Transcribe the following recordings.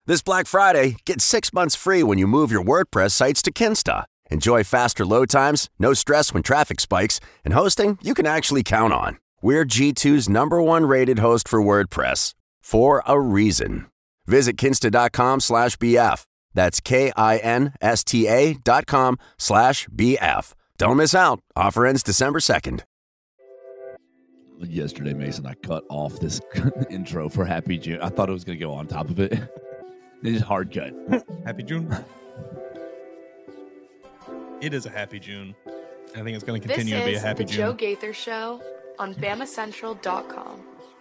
This Black Friday, get 6 months free when you move your WordPress sites to Kinsta. Enjoy faster load times, no stress when traffic spikes, and hosting you can actually count on. We're G2's #1 rated host for WordPress, for a reason. Visit kinsta.com/BF. That's KINSTA.com/BF. Don't miss out. Offer ends December 2nd. Yesterday, Mason, I cut off this intro for Happy June. I thought it was going to go on top of it. It's hard cut. Happy June. It is a happy June. I think it's going to continue to be a happy June. This is the Joe Gaither Show on BamaCentral.com.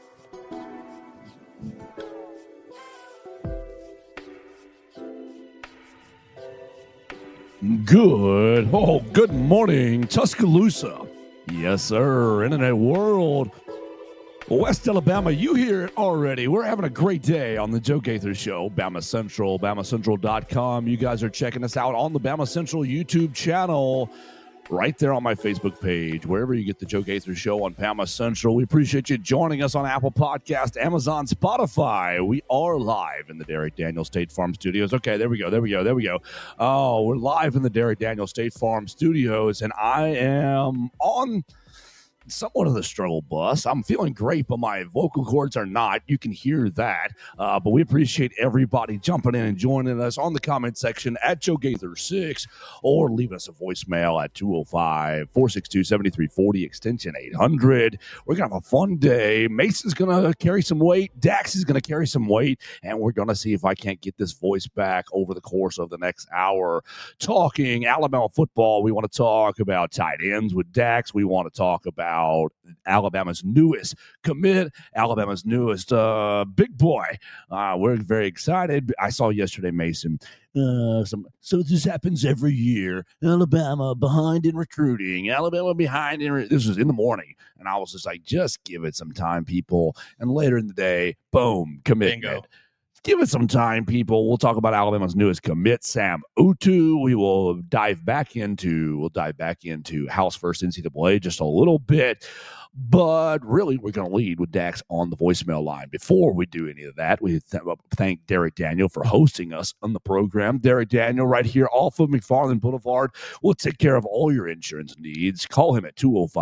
Good morning, Tuscaloosa. Yes, sir. Internet world. West Alabama, you hear it already. We're having a great day on the Joe Gaither Show, Bama Central, BamaCentral.com. You guys are checking us out on the Bama Central YouTube channel, right there on my Facebook page, wherever you get the Joe Gaither Show on Bama Central. We appreciate you joining us on Apple Podcast, Amazon, Spotify. We are live in the Derek Daniel State Farm Studios. Okay, there we go. Oh, we're live in the Derek Daniel State Farm Studios, and I am on somewhat of the struggle bus. I'm feeling great, but my vocal cords are not. You can hear that. But we appreciate everybody jumping in and joining us on the comment section at Joe Gaither 6, or leave us a voicemail at 205-462-7340, extension 800. We're going to have a fun day. Mason's going to carry some weight. Dax is going to carry some weight, and we're going to see if I can't get this voice back over the course of the next hour. Talking Alabama football, we want to talk about tight ends with Dax. We want to talk about Alabama's newest commit, Alabama's newest big boy. We're very excited. I saw yesterday, Mason, so this happens every year. Alabama behind in recruiting. Alabama behind in this was in the morning. And I was just like, just give it some time, people. And later in the day, boom, commitment. Bingo. Give it some time, people. We'll talk about Alabama's newest commit, Sam Utu. We'll dive back into House First NCAA just a little bit. But really, we're going to lead with Dax on the voicemail line. Before we do any of that, we thank Derek Daniel for hosting us on the program. Derek Daniel right here off of McFarland Boulevard will take care of all your insurance needs. Call him at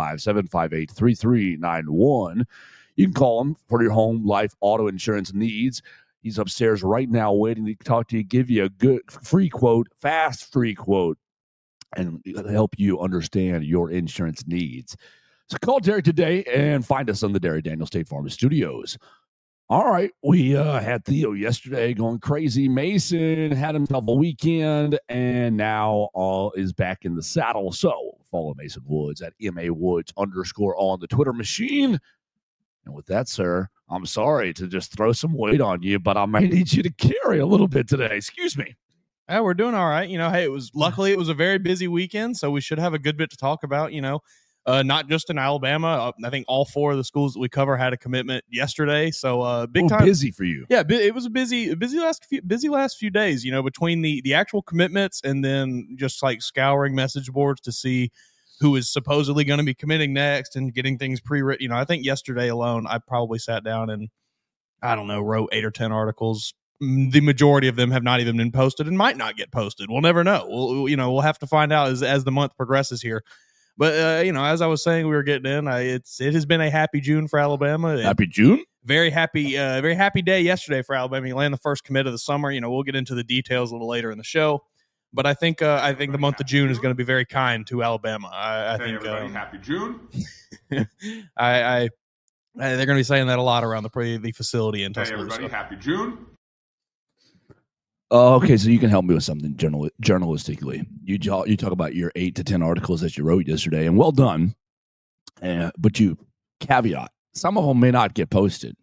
205-758-3391. You can call him for your home, life, auto insurance needs. He's upstairs right now waiting to talk to you, give you a good free quote, fast free quote, and help you understand your insurance needs. So call Derek today and find us on the Derek Daniel State Farm Studios. All right, we had Theo yesterday going crazy. Mason had himself a weekend, and now is back in the saddle. So follow Mason Woods at MAWoods_ on the Twitter machine. And with that, sir, I'm sorry to just throw some weight on you, but I might need you to carry a little bit today. Excuse me. Yeah, we're doing all right. Hey, luckily it was a very busy weekend, so we should have a good bit to talk about, not just in Alabama. I think all 4 of the schools that we cover had a commitment yesterday. So big time busy for you. Yeah, it was a busy last few days, between the actual commitments and then just like scouring message boards to see who is supposedly going to be committing next and getting things pre-written. I think yesterday alone, I probably sat down and, wrote 8 or 10 articles. The majority of them have not even been posted and might not get posted. We'll never know. We'll have to find out as the month progresses here. But, as I was saying, we were getting in, it has been a happy June for Alabama. Happy June? Very happy day yesterday for Alabama. You land the first commit of the summer. We'll get into the details a little later in the show. But I think the month of June is going to be very kind to Alabama. I think everybody happy June. they're going to be saying that a lot around the facility in Tuscaloosa. Everybody happy June. Okay, so you can help me with something journalistically. You talk about your 8 to 10 articles that you wrote yesterday, and well done. But you caveat, some of them may not get posted.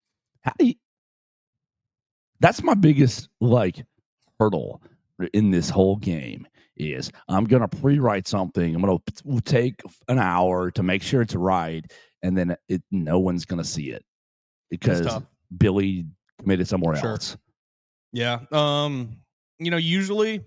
That's my biggest hurdle in this whole game is I'm going to pre-write something. I'm going to take an hour to make sure it's right, and then no one's going to see it because Billy committed somewhere else. Yeah. Usually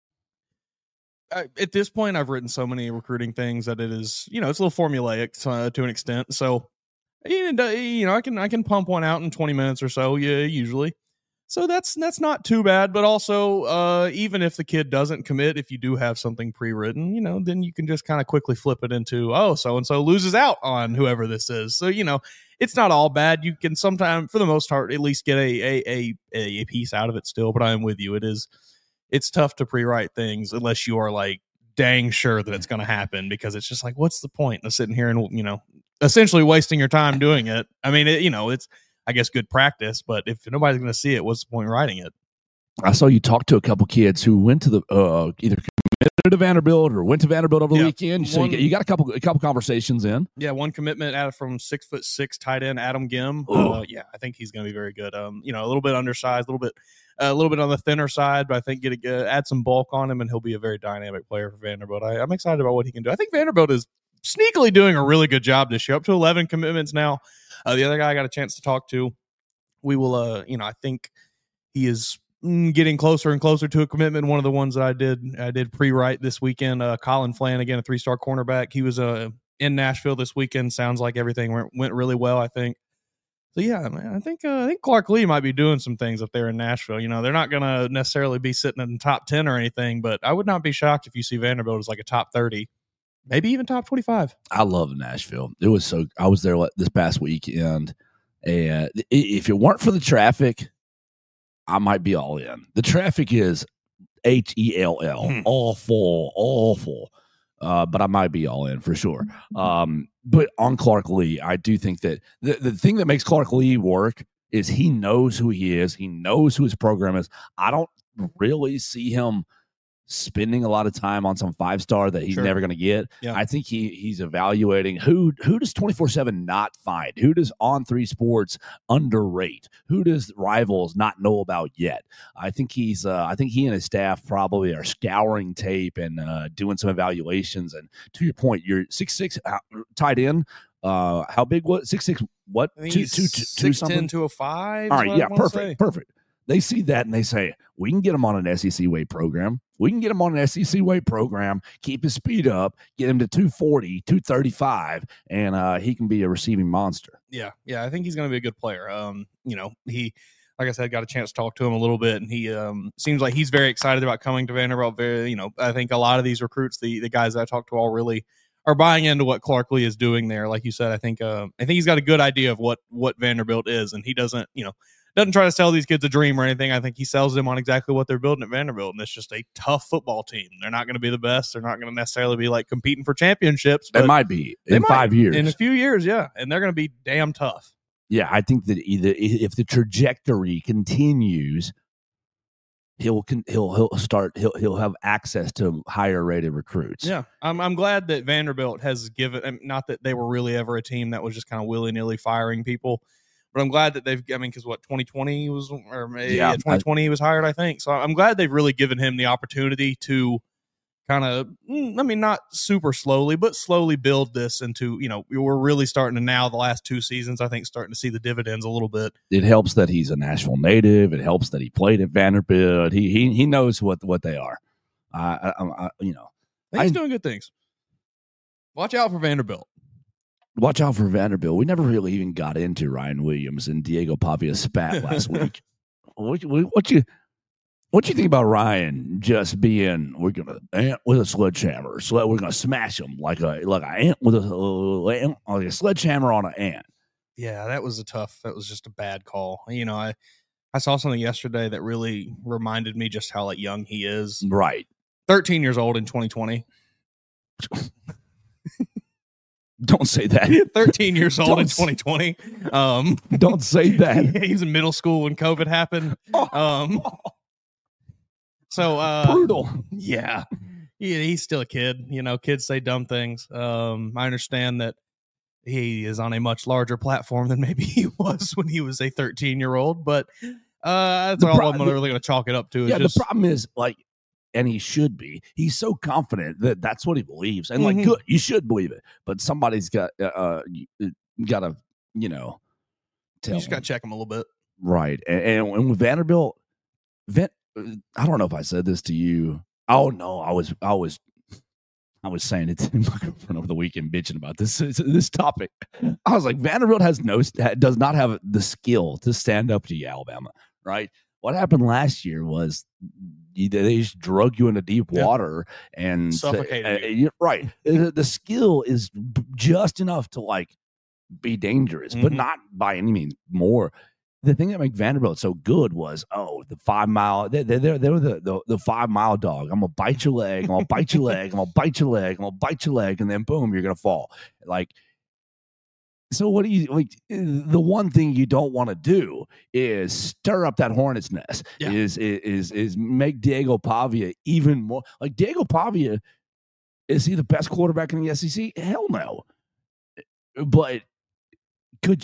at this point, I've written so many recruiting things that it is, it's a little formulaic to an extent. So, I can pump one out in 20 minutes or so. Yeah, usually. So that's not too bad, but also even if the kid doesn't commit, if you do have something pre-written, then you can just kind of quickly flip it into, oh, so-and-so loses out on whoever this is. So, it's not all bad. You can sometimes, for the most part, at least get a piece out of it still, but I am with you. It's tough to pre-write things unless you are like dang sure that it's going to happen, because it's just like, what's the point of sitting here and, essentially wasting your time doing it? I mean, it's, I guess, good practice, but if nobody's going to see it, what's the point of writing it? I saw you talk to a couple kids who went to the either committed to Vanderbilt or went to Vanderbilt over the weekend. So you got a couple conversations in. Yeah, one commitment out from 6'6" tight end Adam Gim. I think he's going to be very good. A little bit undersized, a little bit on the thinner side, but I think add some bulk on him, and he'll be a very dynamic player for Vanderbilt. I'm excited about what he can do. I think Vanderbilt is sneakily doing a really good job this year, up to 11 commitments now. The other guy I got a chance to talk to, we will, I think he is getting closer and closer to a commitment. One of the ones that I did pre-write this weekend, Colin Flanagan, a 3-star cornerback. He was in Nashville this weekend. Sounds like everything went really well, I think. So yeah, man, I think Clark Lee might be doing some things up there in Nashville. They're not going to necessarily be sitting in the top 10 or anything, but I would not be shocked if you see Vanderbilt as like a top 30. Maybe even top 25. I love Nashville. It was I was there this past weekend, and if it weren't for the traffic, I might be all in. The traffic is HELL, awful. But I might be all in for sure. But on Clark Lee, I do think that the thing that makes Clark Lee work is he knows who he is. He knows who his program is. I don't really see him spending a lot of time on some 5-star that he's never going to get. Yeah. I think he's evaluating who does 24/7 not find, who does On3 Sports underrate, who does Rivals not know about yet. I think he and his staff probably are scouring tape and doing some evaluations. And to your point, you're 6'6" tight end. How big was 6'6"? What? 2 something? 205. All right, yeah, perfect. They see that and they say, we can get him on an SEC weight program. We can get him on an SEC weight program, keep his speed up, get him to 240, 235, and he can be a receiving monster. Yeah, I think he's going to be a good player. He, like I said, got a chance to talk to him a little bit, and he seems like he's very excited about coming to Vanderbilt. I think a lot of these recruits, the guys that I talked to, all really are buying into what Clark Lee is doing there. Like you said, I think he's got a good idea of what Vanderbilt is, and he doesn't try to sell these kids a dream or anything. I think he sells them on exactly what they're building at Vanderbilt, and it's just a tough football team. They're not going to be the best. They're not going to necessarily be like competing for championships. They might be in 5 years. In a few years, yeah, and they're going to be damn tough. Yeah, I think that if the trajectory continues, he'll have access to higher rated recruits. Yeah, I'm glad that Vanderbilt has given. Not that they were really ever a team that was just kind of willy nilly firing people. But I'm glad that because 2020 was, or maybe 2020 he was hired, I think. So I'm glad they've really given him the opportunity to kind of, not super slowly, but slowly build this into, we're really starting to now, the last 2 seasons, I think, starting to see the dividends a little bit. It helps that he's a Nashville native. It helps that he played at Vanderbilt. He knows what they are. He's doing good things. Watch out for Vanderbilt. Watch out for Vanderbilt. We never really even got into Ryan Williams and Diego Pavia spat last week. What you think about Ryan just being, we're gonna ant with a sledgehammer, so we're gonna smash him like an ant with a sledgehammer on an ant? Yeah, that was just a bad call. I saw something yesterday that really reminded me just how young he is. Right, 13 years old in 2020. Don't say that. 13 years old in 2020. Don't say that. He's in middle school when COVID happened. So brutal. Yeah, he's still a kid. Kids say dumb things. I understand that he is on a much larger platform than maybe he was when he was a 13-year-old. But that's all I'm really going to chalk it up to. The problem is and he should be. He's so confident that that's what he believes, and good, you should believe it. But somebody's got to, tell you just got to check him a little bit, right? And with Vanderbilt, I don't know if I said this to you. Oh no, I was saying it to my girlfriend over the weekend, bitching about this topic. I was like, Vanderbilt does not have the skill to stand up to you, Alabama, right? What happened last year was they just drug you into deep water and suffocated you. Right. The skill is just enough to like be dangerous, but not by any means more. The thing that made Vanderbilt so good was, the 5 mile. They were the 5 mile dog. I'm gonna bite your leg. I'm gonna bite your leg. I'm gonna bite your leg. I'm gonna bite your leg, and then boom, you're gonna fall. Like, so what do you like? The one thing you don't want to do is stir up that hornet's nest. Yeah. Is make Diego Pavia even more like Diego Pavia. Is he the best quarterback in the SEC? Hell no. But could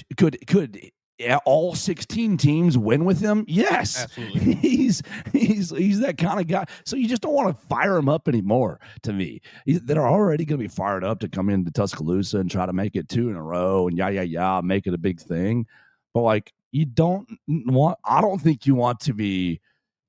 all 16 teams win with him? Yes, absolutely. He's that kind of guy. So you just don't want to fire him up anymore. To me, they're already going to be fired up to come into Tuscaloosa and try to make it 2 in a row and make it a big thing. But like, I don't think you want to be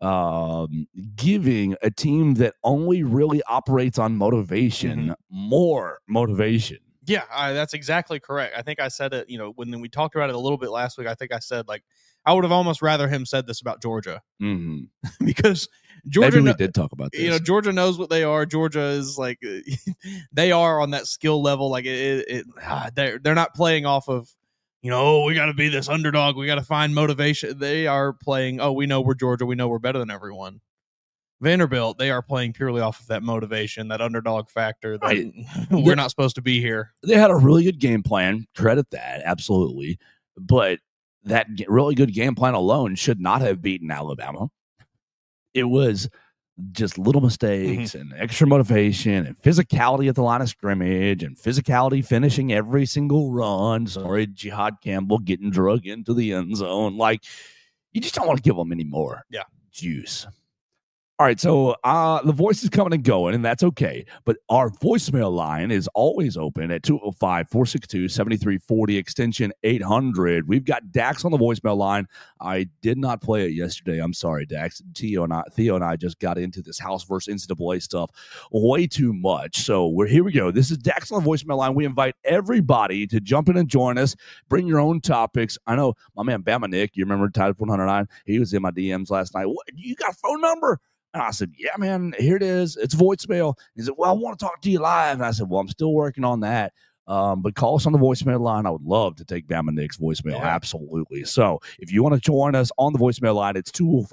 giving a team that only really operates on motivation more motivation. Yeah, that's exactly correct. I think I said it, when we talked about it a little bit last week, I think I said, like, I would have almost rather him said this about Georgia. Because Georgia... Maybe we did talk about this. Georgia knows what they are. Georgia is, like, they are on that skill level. Like, they're not playing off of, we got to be this underdog. We got to find motivation. They are playing, we know we're Georgia. We know we're better than everyone. Vanderbilt, they are playing purely off of that motivation, that underdog factor that we're not supposed to be here. They had a really good game plan. Credit that, absolutely. But that really good game plan alone should not have beaten Alabama. It was just little mistakes and extra motivation and physicality at the line of scrimmage and physicality finishing every single run. Sorry, Jihad Campbell getting drug into the end zone. Like, you just don't want to give them any more juice. All right, so the voice is coming and going, and that's okay. But our voicemail line is always open at 205-462-7340, extension 800. We've got Dax on the voicemail line. I did not play it yesterday. I'm sorry, Dax. Theo and I just got into this house versus NCAA stuff way too much. So here we go. This is Dax on the voicemail line. We invite everybody to jump in and join us. Bring your own topics. I know my man Bama Nick, you remember Tide 109? He was in my DMs last night. What, you got a phone number? And I said, yeah, man, here it is. It's voicemail. He said, well, I want to talk to you live. And I said, well, I'm still working on that. But call us on the voicemail line. I would love to take Bama Nick's voicemail. Yeah. Absolutely. So if you want to join us on the voicemail line, it's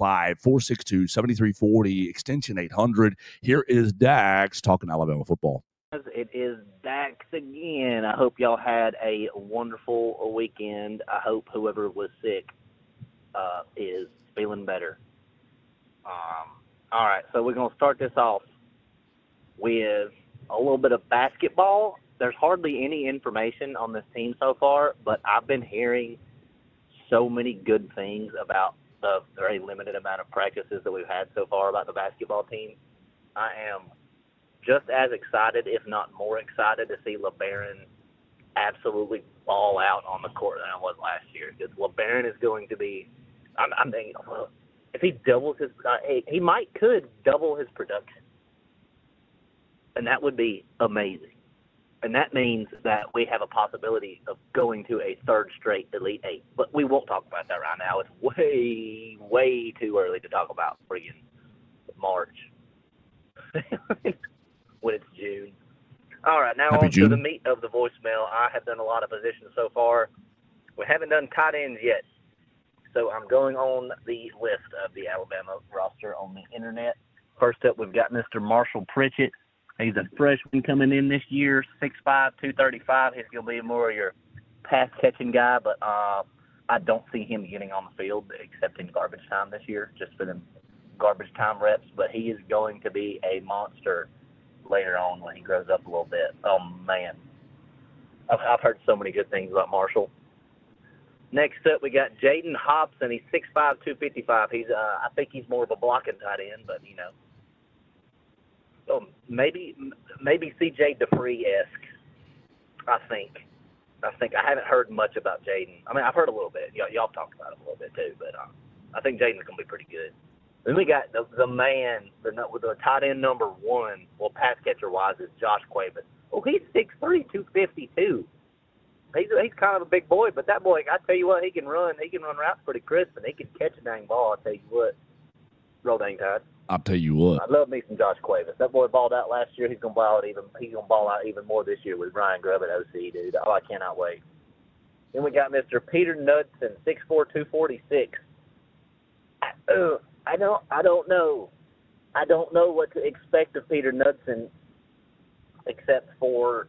205-462-7340, extension 800. Here is Dax talking Alabama football. It is Dax again. I hope y'all had a wonderful weekend. I hope whoever was sick is feeling better. All right, so we're going to start this off with a little bit of basketball. There's hardly any information on this team so far, but I've been hearing so many good things about the very limited amount of practices that we've had so far about the basketball team. I am just as excited, if not more excited, to see LeBaron absolutely ball out on the court than I was last year. Because LeBaron is going to be, I'm thinking, if he doubles his, he could double his production, and that would be amazing. And that means that we have a possibility of going to a third straight Elite Eight. But we won't talk about that right now. It's way, way too early to talk about friggin' March when it's June. All right, now on to the meat of the voicemail. I have done a lot of positions so far. We haven't done tight ends yet. So I'm going on the list of the Alabama roster on the internet. First up, we've got Mr. Marshall Pritchett. He's a freshman coming in this year, 6'5", 235. He's going to be more of your pass-catching guy, but I don't see him getting on the field except in garbage time this year, just for them garbage time reps. But he is going to be a monster later on when he grows up a little bit. Oh, man. I've heard so many good things about Marshall. Next up, we got Jaden Hobson. He's 6'5", 255. I think he's more of a blocking tight end, but so maybe C.J. Dupree-esque. I think I haven't heard much about Jaden. I mean, I've heard a little bit. Y'all talked about him a little bit too, but I think Jaden's gonna be pretty good. Then we got the man, the tight end number one. Well, pass catcher wise is Josh Quavis. Oh, he's 6'3", 252. he's kind of a big boy, but that boy, I tell you what, he can run routes pretty crisp, and he can catch a dang ball. I tell you what, Roll Dang Tide. I'll tell you what. I love me some Josh Cuevas. That boy balled out last year. He's gonna ball out even more this year with Ryan Grubb at OC, dude. Oh, I cannot wait. Then we got Mr. Peter Knudsen, 6'4", 246. I don't know. I don't know what to expect of Peter Knudsen, except for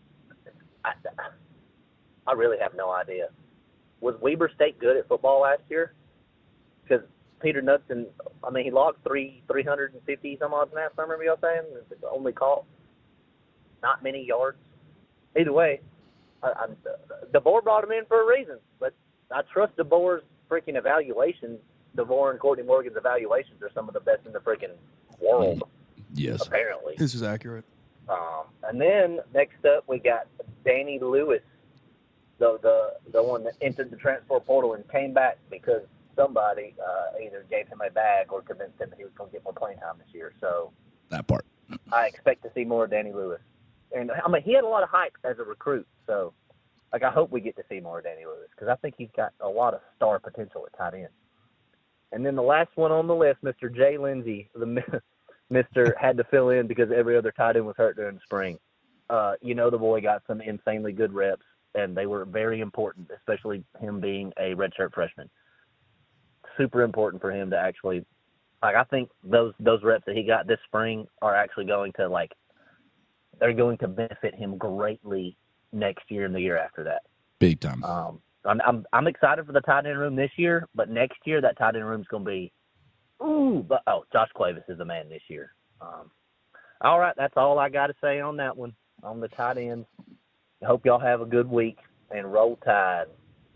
I really have no idea. Was Weber State good at football last year? Because Peter Knudsen, I mean, he logged 350 some odd snaps. I remember y'all saying only caught not many yards. Either way, DeBoer brought him in for a reason. But I trust DeBoer's freaking evaluations. DeBoer and Courtney Morgan's evaluations are some of the best in the freaking world. Yes, apparently. This is accurate. And then next up we got Danny Lewis, the one that entered the transfer portal and came back because somebody either gave him a bag or convinced him that he was going to get more playing time this year. So that part. I expect to see more of Danny Lewis. And I mean, he had a lot of hype as a recruit. So, I hope we get to see more of Danny Lewis because I think he's got a lot of star potential at tight end. And then the last one on the list, Mr. Jay Lindsey, Mr. had to fill in because every other tight end was hurt during the spring. The boy got some insanely good reps, and they were very important, especially him being a redshirt freshman. Super important for him to actually, I think those reps that he got this spring are actually going to, they're going to benefit him greatly next year and the year after that. Big time. I'm excited for the tight end room this year, but next year that tight end room is going to be, Josh Cuevas is the man this year. All right, that's all I got to say on that one, on the tight ends. I hope y'all have a good week, and roll Tide.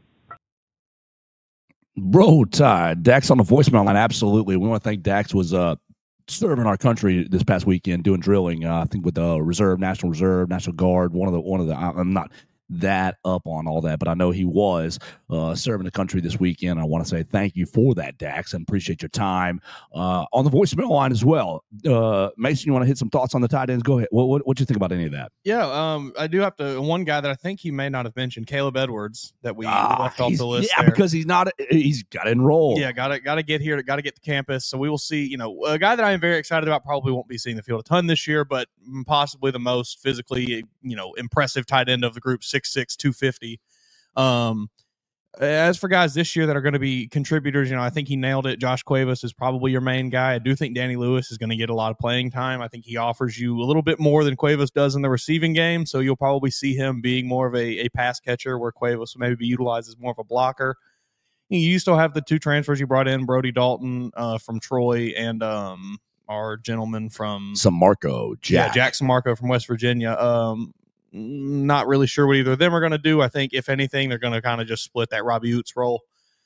Roll Tide. Dax on the voicemail line. Absolutely. We want to thank Dax was serving our country this past weekend doing drilling. I think with the National Reserve, National Guard. One of the. I'm not that up on all that, but I know he was serving the country this weekend. I want to say thank you for that, Dax, and appreciate your time on the voicemail line as well. Mason, you want to hit some thoughts on the tight ends? Go ahead. What you think about any of that? Yeah, I do have to. One guy that I think he may not have mentioned, Caleb Edwards, that we left off the list. Yeah, because he's got to enroll. Yeah, got to get here, got to get to campus. So we will see. A guy that I am very excited about. Probably won't be seeing the field a ton this year, but possibly the most physically, impressive tight end of the group. 6'6", 250. As for guys this year that are going to be contributors, I think he nailed it. Josh Cuevas is probably your main guy. I do think Danny Lewis is going to get a lot of playing time. I think he offers you a little bit more than Cuevas does in the receiving game, so you'll probably see him being more of a pass catcher where Cuevas will maybe be utilized as more of a blocker. You still have the two transfers you brought in, Brody Dalton from Troy and our gentleman from Jackson Marco from West Virginia. Not really sure what either of them are going to do. I think, if anything, they're going to kind of just split that Robbie Oots role.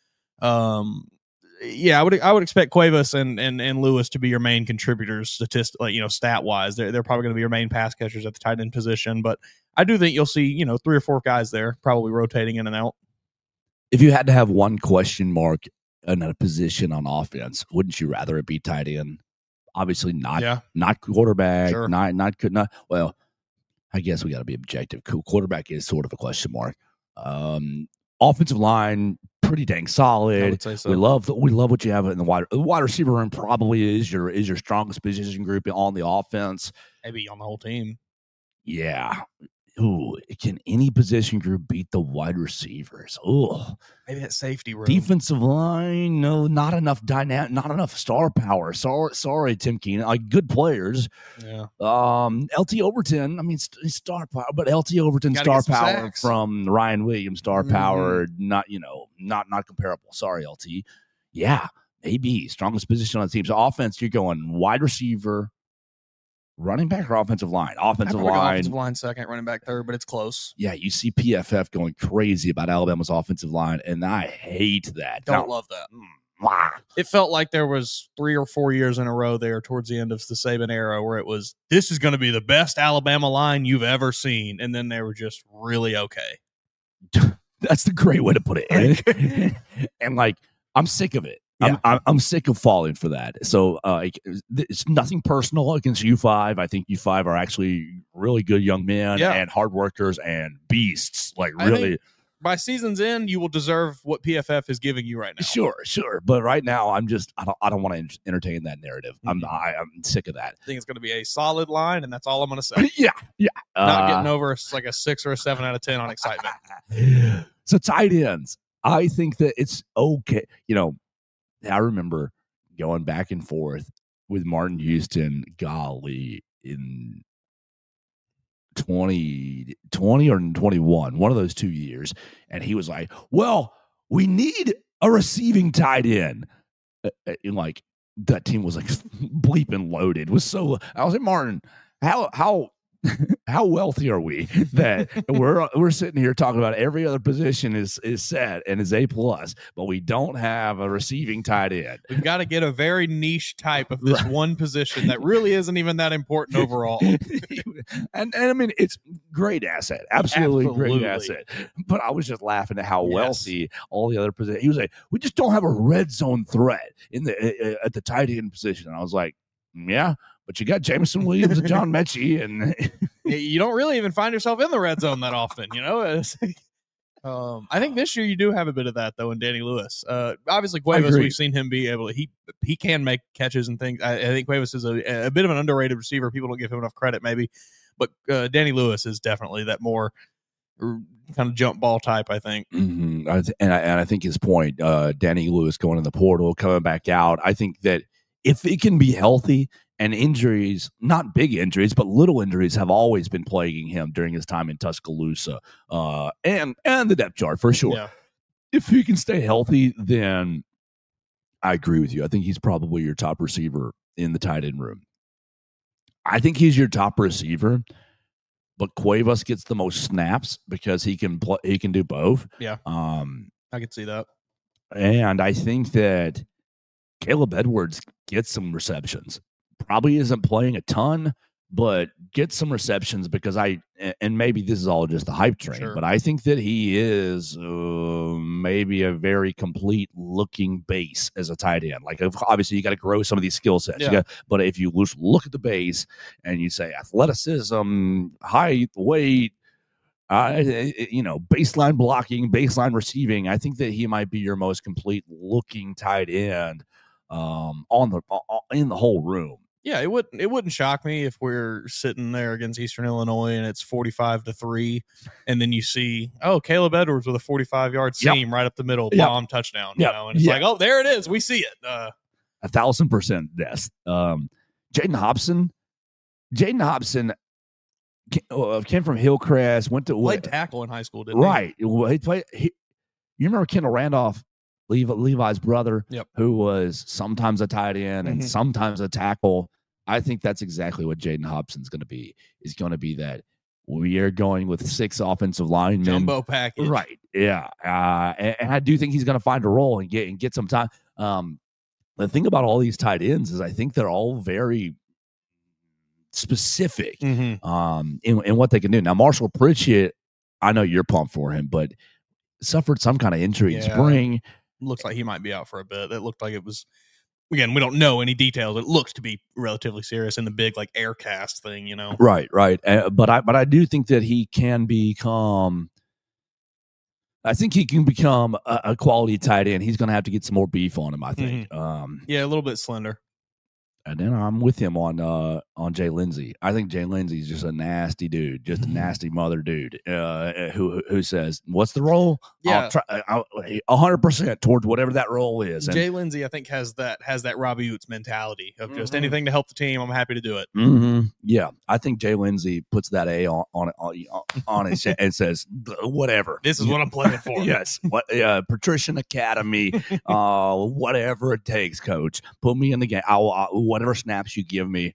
I would expect Cuevas and Lewis to be your main contributors, stat wise. They're probably going to be your main pass catchers at the tight end position. But I do think you'll see, 3 or 4 guys there probably rotating in and out. If you had to have one question mark in a position on offense, wouldn't you rather it be tight end? Obviously not quarterback, sure. not. Well, I guess we got to be objective. Quarterback is sort of a question mark. Offensive line, pretty dang solid. I would say so. We love what you have in the wide receiver room. Probably is your strongest position group on the offense. Maybe on the whole team. Yeah. Ooh, can any position group beat the wide receivers? Oh, maybe that safety room. Defensive line, no, not enough not enough star power. Sorry, Tim Keenan. Good players. Yeah. LT Overton. I mean, star power, but LT Overton star power sacks from Ryan Williams star power. Not comparable. Sorry, LT. Yeah, maybe strongest position on the team. So offense, you're going wide receiver. Running back or offensive line? Offensive line second, running back third, but it's close. Yeah, you see PFF going crazy about Alabama's offensive line, and I hate that. Don't love that. It felt like there was 3 or 4 years in a row there towards the end of the Saban era where it was, this is going to be the best Alabama line you've ever seen, and then they were just really okay. That's the great way to put it. And I'm sick of it. Yeah. I'm sick of falling for that. So it's nothing personal against U5. I think U5 are actually really good young men Yeah. and hard workers and beasts. Like I really. think by season's end, you will deserve what PFF is giving you right now. Sure. But right now, I don't want to entertain that narrative. I'm sick of that. I think it's going to be a solid line, and that's all I'm going to say. Yeah. Not getting over like a 6 or a 7 out of 10 on excitement. So tight ends, I think that it's okay. I remember going back and forth with Martin Houston, golly, in 2020 or 21, one of those 2 years. And he was like, well, we need a receiving tight end. And like that team was like bleeping loaded. I was like, Martin, how wealthy are we that we're sitting here talking about every other position is set and is A+, but we don't have a receiving tight end. We've got to get a very niche type of this one position that really isn't even that important overall. and I mean, it's great asset, absolutely great asset. But I was just laughing at how wealthy all the other positions. He was like, we just don't have a red zone threat at the tight end position. And I was like, yeah. But you got Jameson Williams and John Mechie, and you don't really even find yourself in the red zone that often, I think this year you do have a bit of that though in Danny Lewis. Obviously Cuevas, we've seen him be able to, he can make catches and things. I think Cuevas is a bit of an underrated receiver. People don't give him enough credit maybe, but Danny Lewis is definitely that more kind of jump ball type, I think. Mm-hmm. I think his point, Danny Lewis going in the portal, coming back out. I think that if it can be healthy, and injuries, not big injuries, but little injuries have always been plaguing him during his time in Tuscaloosa and the depth chart for sure. Yeah. If he can stay healthy, then I agree with you. I think he's probably your top receiver in the tight end room. I think he's your top receiver, but Cuevas gets the most snaps because he can do both. Yeah. I could see that. And I think that Caleb Edwards gets some receptions. Probably isn't playing a ton, but get some receptions because and maybe this is all just the hype train, but I think that he is maybe a very complete looking base as a tight end. Like obviously you got to grow some of these skill sets, but if you look at the base and you say athleticism, height, weight, baseline blocking, baseline receiving, I think that he might be your most complete looking tight end in the whole room. Yeah, it wouldn't shock me if we're sitting there against Eastern Illinois and it's 45-3, and then you see, Caleb Edwards with a 45-yard seam right up the middle, bomb touchdown. And it's like, there it is, we see it. 1,000% yes. Jaden Hobson came from Hillcrest, went to played tackle in high school, didn't he? Right. Well, he played. You remember Kendall Randolph, Levi's brother, who was sometimes a tight end and sometimes a tackle. I think that's exactly what Jaden Hobson's going to be. He's going to be that. We are going with 6 offensive linemen. Jumbo package. Right. Yeah. And I do think he's going to find a role and get some time. The thing about all these tight ends is I think they're all very specific in what they can do. Now, Marshall Pritchett, I know you're pumped for him, but suffered some kind of injury in spring. Looks like he might be out for a bit. It looked like it was, again, we don't know any details. It looks to be relatively serious in the big like air cast thing, Right. But I do think that he can become. I think he can become a quality tight end. He's going to have to get some more beef on him, I think. A little bit slender. And then I'm with him on Jay Lindsey. I think Jay Lindsey's just a nasty dude, just a nasty mother dude who says, "What's the role?" Yeah, I'll 100% towards whatever that role is. And Jay Lindsey, I think, has that Robbie Oots mentality of just anything to help the team. I'm happy to do it. Yeah, I think Jay Lindsey puts that A on it and says, "Whatever. This is what I'm playing for." Yes, Patrician Academy, whatever it takes, Coach. Put me in the game. Whatever snaps you give me,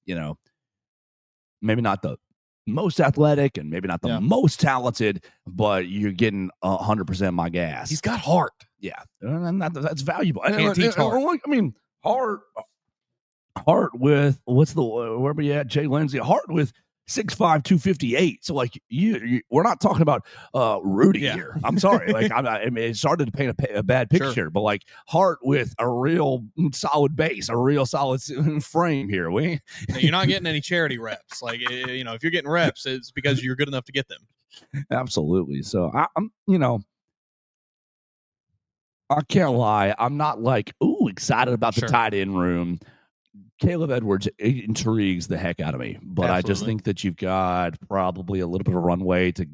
maybe not the most athletic and maybe not the most talented, but you're getting 100% my gas. He's got heart. Yeah, and that's valuable. Can't teach heart. I mean, heart with where we at? Jay Lindsey, heart with 6'5", 258. So like we're not talking about Rudy here. I'm sorry. Like I mean, it started to paint a bad picture, Sure. but like Hart with a real solid base, a real solid frame here. You're not getting any charity reps. Like, if you're getting reps, it's because you're good enough to get them. Absolutely. So I'm, I can't lie. I'm not like, excited about the Sure. tight end room. Caleb Edwards intrigues the heck out of me, but I just think that you've got probably a little bit of runway to,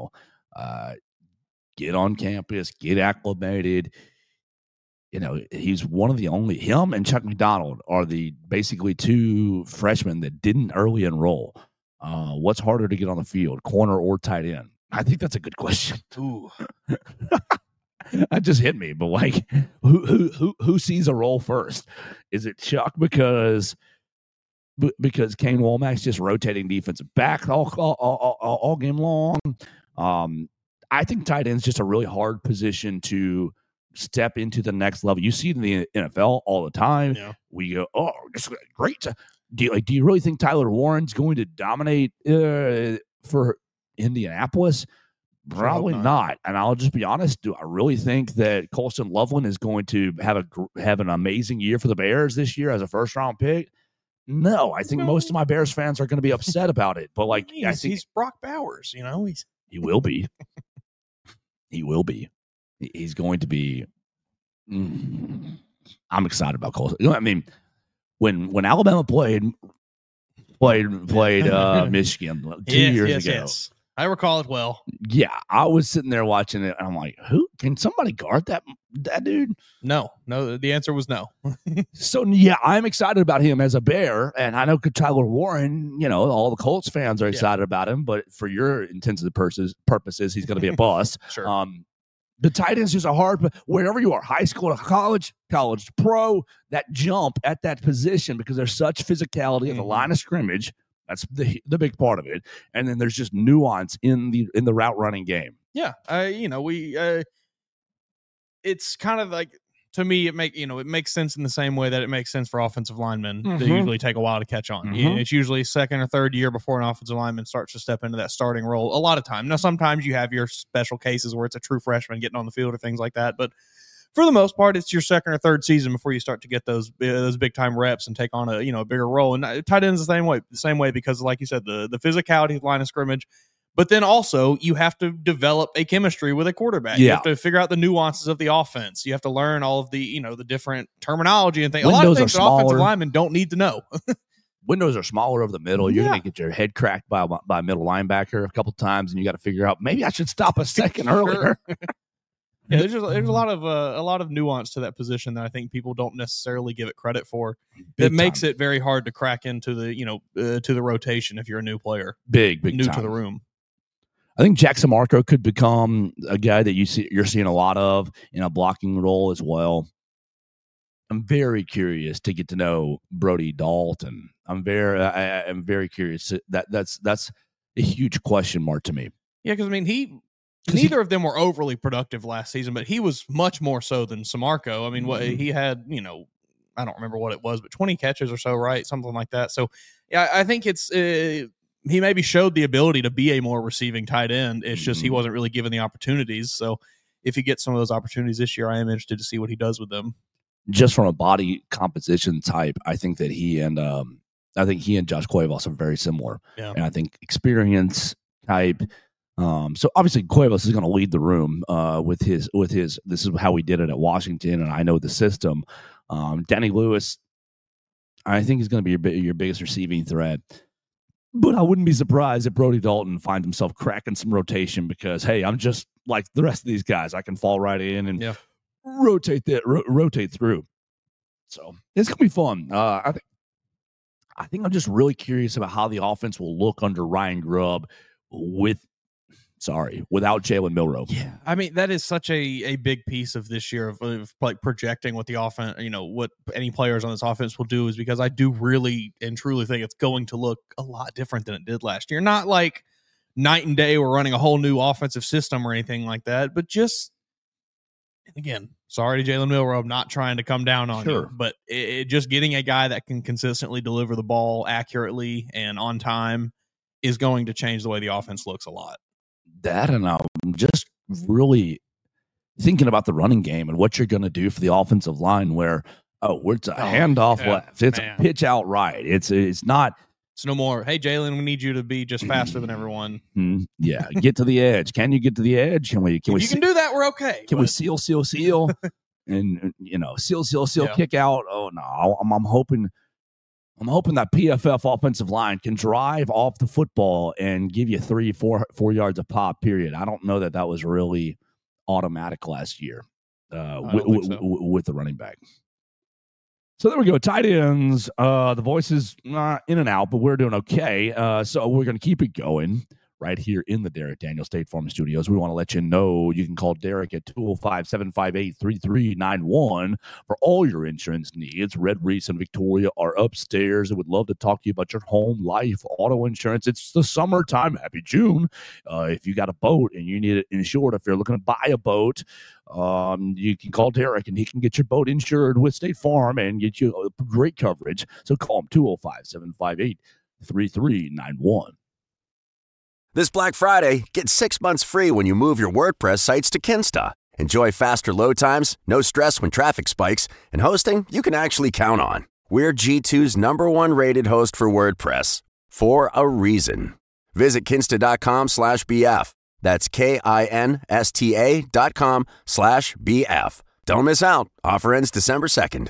get on campus, get acclimated. He's one of the only, him and Chuck McDonald are the basically two freshmen that didn't early enroll. What's harder to get on the field, corner or tight end? I think that's a good question. Ooh. That just hit me, but like, who sees a role first? Is it Chuck because Kane Womack's just rotating defensive back all game long? I think tight end's just a really hard position to step into the next level. You see it in the NFL all the time. Yeah. We go, this is great. Do you really think Tyler Warren's going to dominate for Indianapolis? Probably not. And I'll just be honest. Do I really think that Colston Loveland is going to have an amazing year for the Bears this year as a first-round pick? No. I think most of my Bears fans are going to be upset about it. But like, I think he's Brock Bowers. he will be. He will be. He's going to be. I'm excited about Colston. I mean, when Alabama played Michigan 2 years ago. Yes. I recall it well. Yeah, I was sitting there watching it, and I'm like, "Who can somebody guard that dude?" No. The answer was no. So yeah, I'm excited about him as a Bear, and I know Tyler Warren. All the Colts fans are excited about him, but for your intents and purposes, he's going to be a bust. Sure. The tight end's just a hard, wherever you are, high school to college to pro, that jump at that position because there's such physicality at the line of scrimmage. That's the big part of it, and then there's just nuance in the route running game. Yeah, it's kind of like, to me, it makes sense in the same way that it makes sense for offensive linemen that usually take a while to catch on. It's usually second or third year before an offensive lineman starts to step into that starting role. A lot of time. Now, sometimes you have your special cases where it's a true freshman getting on the field or things like that, but for the most part, it's your second or third season before you start to get those big time reps and take on a bigger role. And tight ends the same way because, like you said, the physicality of the line of scrimmage, but then also you have to develop a chemistry with a quarterback. Yeah. You have to figure out the nuances of the offense. You have to learn all of the the different terminology and things. A lot of things that offensive linemen don't need to know. Windows are smaller over the middle. You're going to get your head cracked by a middle linebacker a couple times, and you got to figure out maybe I should stop a second earlier. Yeah, there's a lot of nuance to that position that I think people don't necessarily give it credit for. It makes it very hard to crack into the to the rotation if you're a new player, big new time. to the room. I think Jackson Marco could become a guy that you're seeing a lot of in a blocking role as well. I'm very curious to get to know Brody Dalton. I'm very curious. That's a huge question mark to me. Yeah, because I mean neither of them were overly productive last season, but he was much more so than Samarco. I mean, what he had, I don't remember what it was, but 20 catches or so, right? Something like that. So, yeah, I think it's he maybe showed the ability to be a more receiving tight end. It's just he wasn't really given the opportunities. So, if he gets some of those opportunities this year, I am interested to see what he does with them. Just from a body composition type, I think that he and Josh Cuevas are very similar. Yeah. And I think experience type. So obviously Cuevas is going to lead the room with his. This is how we did it at Washington, and I know the system. Danny Lewis, I think, is going to be your biggest receiving threat. But I wouldn't be surprised if Brody Dalton finds himself cracking some rotation because, hey, I'm just like the rest of these guys. I can fall right in and rotate through. So it's going to be fun. I think I'm just really curious about how the offense will look under Ryan Grubb without Jalen Milroe. Yeah, I mean, that is such a big piece of this year of like projecting what the offense, what any players on this offense will do, is because I do really and truly think it's going to look a lot different than it did last year. Not like night and day, we're running a whole new offensive system or anything like that, but just, and again, sorry to Jalen Milroe, I'm not trying to come down on you, but just getting a guy that can consistently deliver the ball accurately and on time is going to change the way the offense looks a lot. That, and I'm just really thinking about the running game and what you're going to do for the offensive line where, it's a handoff left. It's a pitch out right. It's not. It's no more, hey, Jalen, we need you to be just faster than everyone. Yeah, get to the edge. Can you get to the edge? Can we? If you can do that, we're okay. Can we seal, and seal, kick out? Oh no, I'm hoping that PFF offensive line can drive off the football and give you 3-4 yards a pop. Period. I don't know that was really automatic last year with the running back. So there we go. Tight ends. The voice is not in and out, but we're doing okay. So we're going to keep it going right here in the Derek Daniel State Farm Studios. We want to let you know you can call Derek at 205-758-3391 for all your insurance needs. Red Reese and Victoria are upstairs and would love to talk to you about your home, life, auto insurance. It's the summertime. Happy June. If you got a boat and you need it insured, if you're looking to buy a boat, you can call Derek and he can get your boat insured with State Farm and get you great coverage. So call him 205-758-3391. This Black Friday, get 6 months free when you move your WordPress sites to Kinsta. Enjoy faster load times, no stress when traffic spikes, and hosting you can actually count on. We're G2's #1 rated host for WordPress, for a reason. Visit kinsta.com/BF. That's KINSTA.com/BF. Don't miss out. Offer ends December 2nd.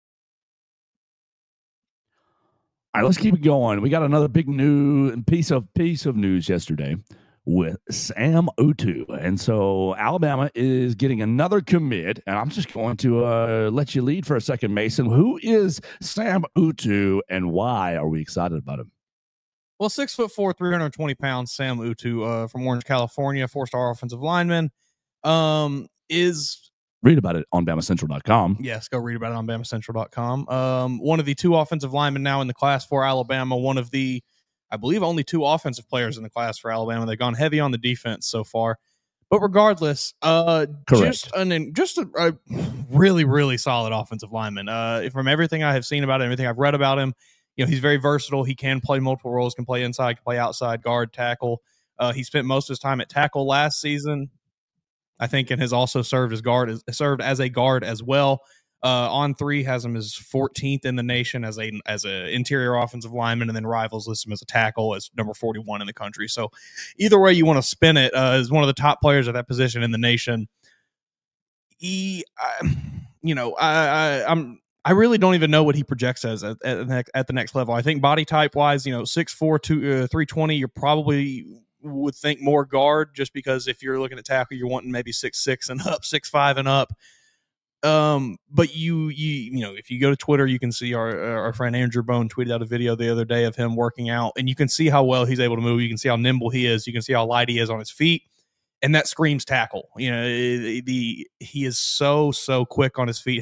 All right, let's keep it going. We got another big piece of news yesterday with Sam Utu. And so Alabama is getting another commit. And I'm just going to let you lead for a second, Mason. Who is Sam Utu and why are we excited about him? Well, 6'4", 320 pounds, Sam Utu from Orange, California, 4-star offensive lineman, is... Read about it on BamaCentral.com. Yes, go read about it on BamaCentral.com. One of the 2 offensive linemen now in the class for Alabama. One of the, I believe, only 2 offensive players in the class for Alabama. They've gone heavy on the defense so far. But regardless, just a really, really solid offensive lineman. From everything I have seen about it, everything I've read about him, he's very versatile. He can play multiple roles, can play inside, can play outside, guard, tackle. He spent most of his time at tackle last season, I think, and has also served as a guard as well. On3 has him as 14th in the nation as a interior offensive lineman, and then Rivals lists him as a tackle as number 41 in the country. So either way you want to spin it, is one of the top players at that position in the nation. I really don't even know what he projects as at the next level. I think body type wise, 6'4", 320, you're probably would think more guard, just because if you're looking at tackle, you're wanting maybe 6'6" and up, 6'5" and up. But you if you go to Twitter, you can see our friend Andrew Bone tweeted out a video the other day of him working out, and you can see how well he's able to move. You can see how nimble he is. You can see how light he is on his feet, and that screams tackle. He is so quick on his feet.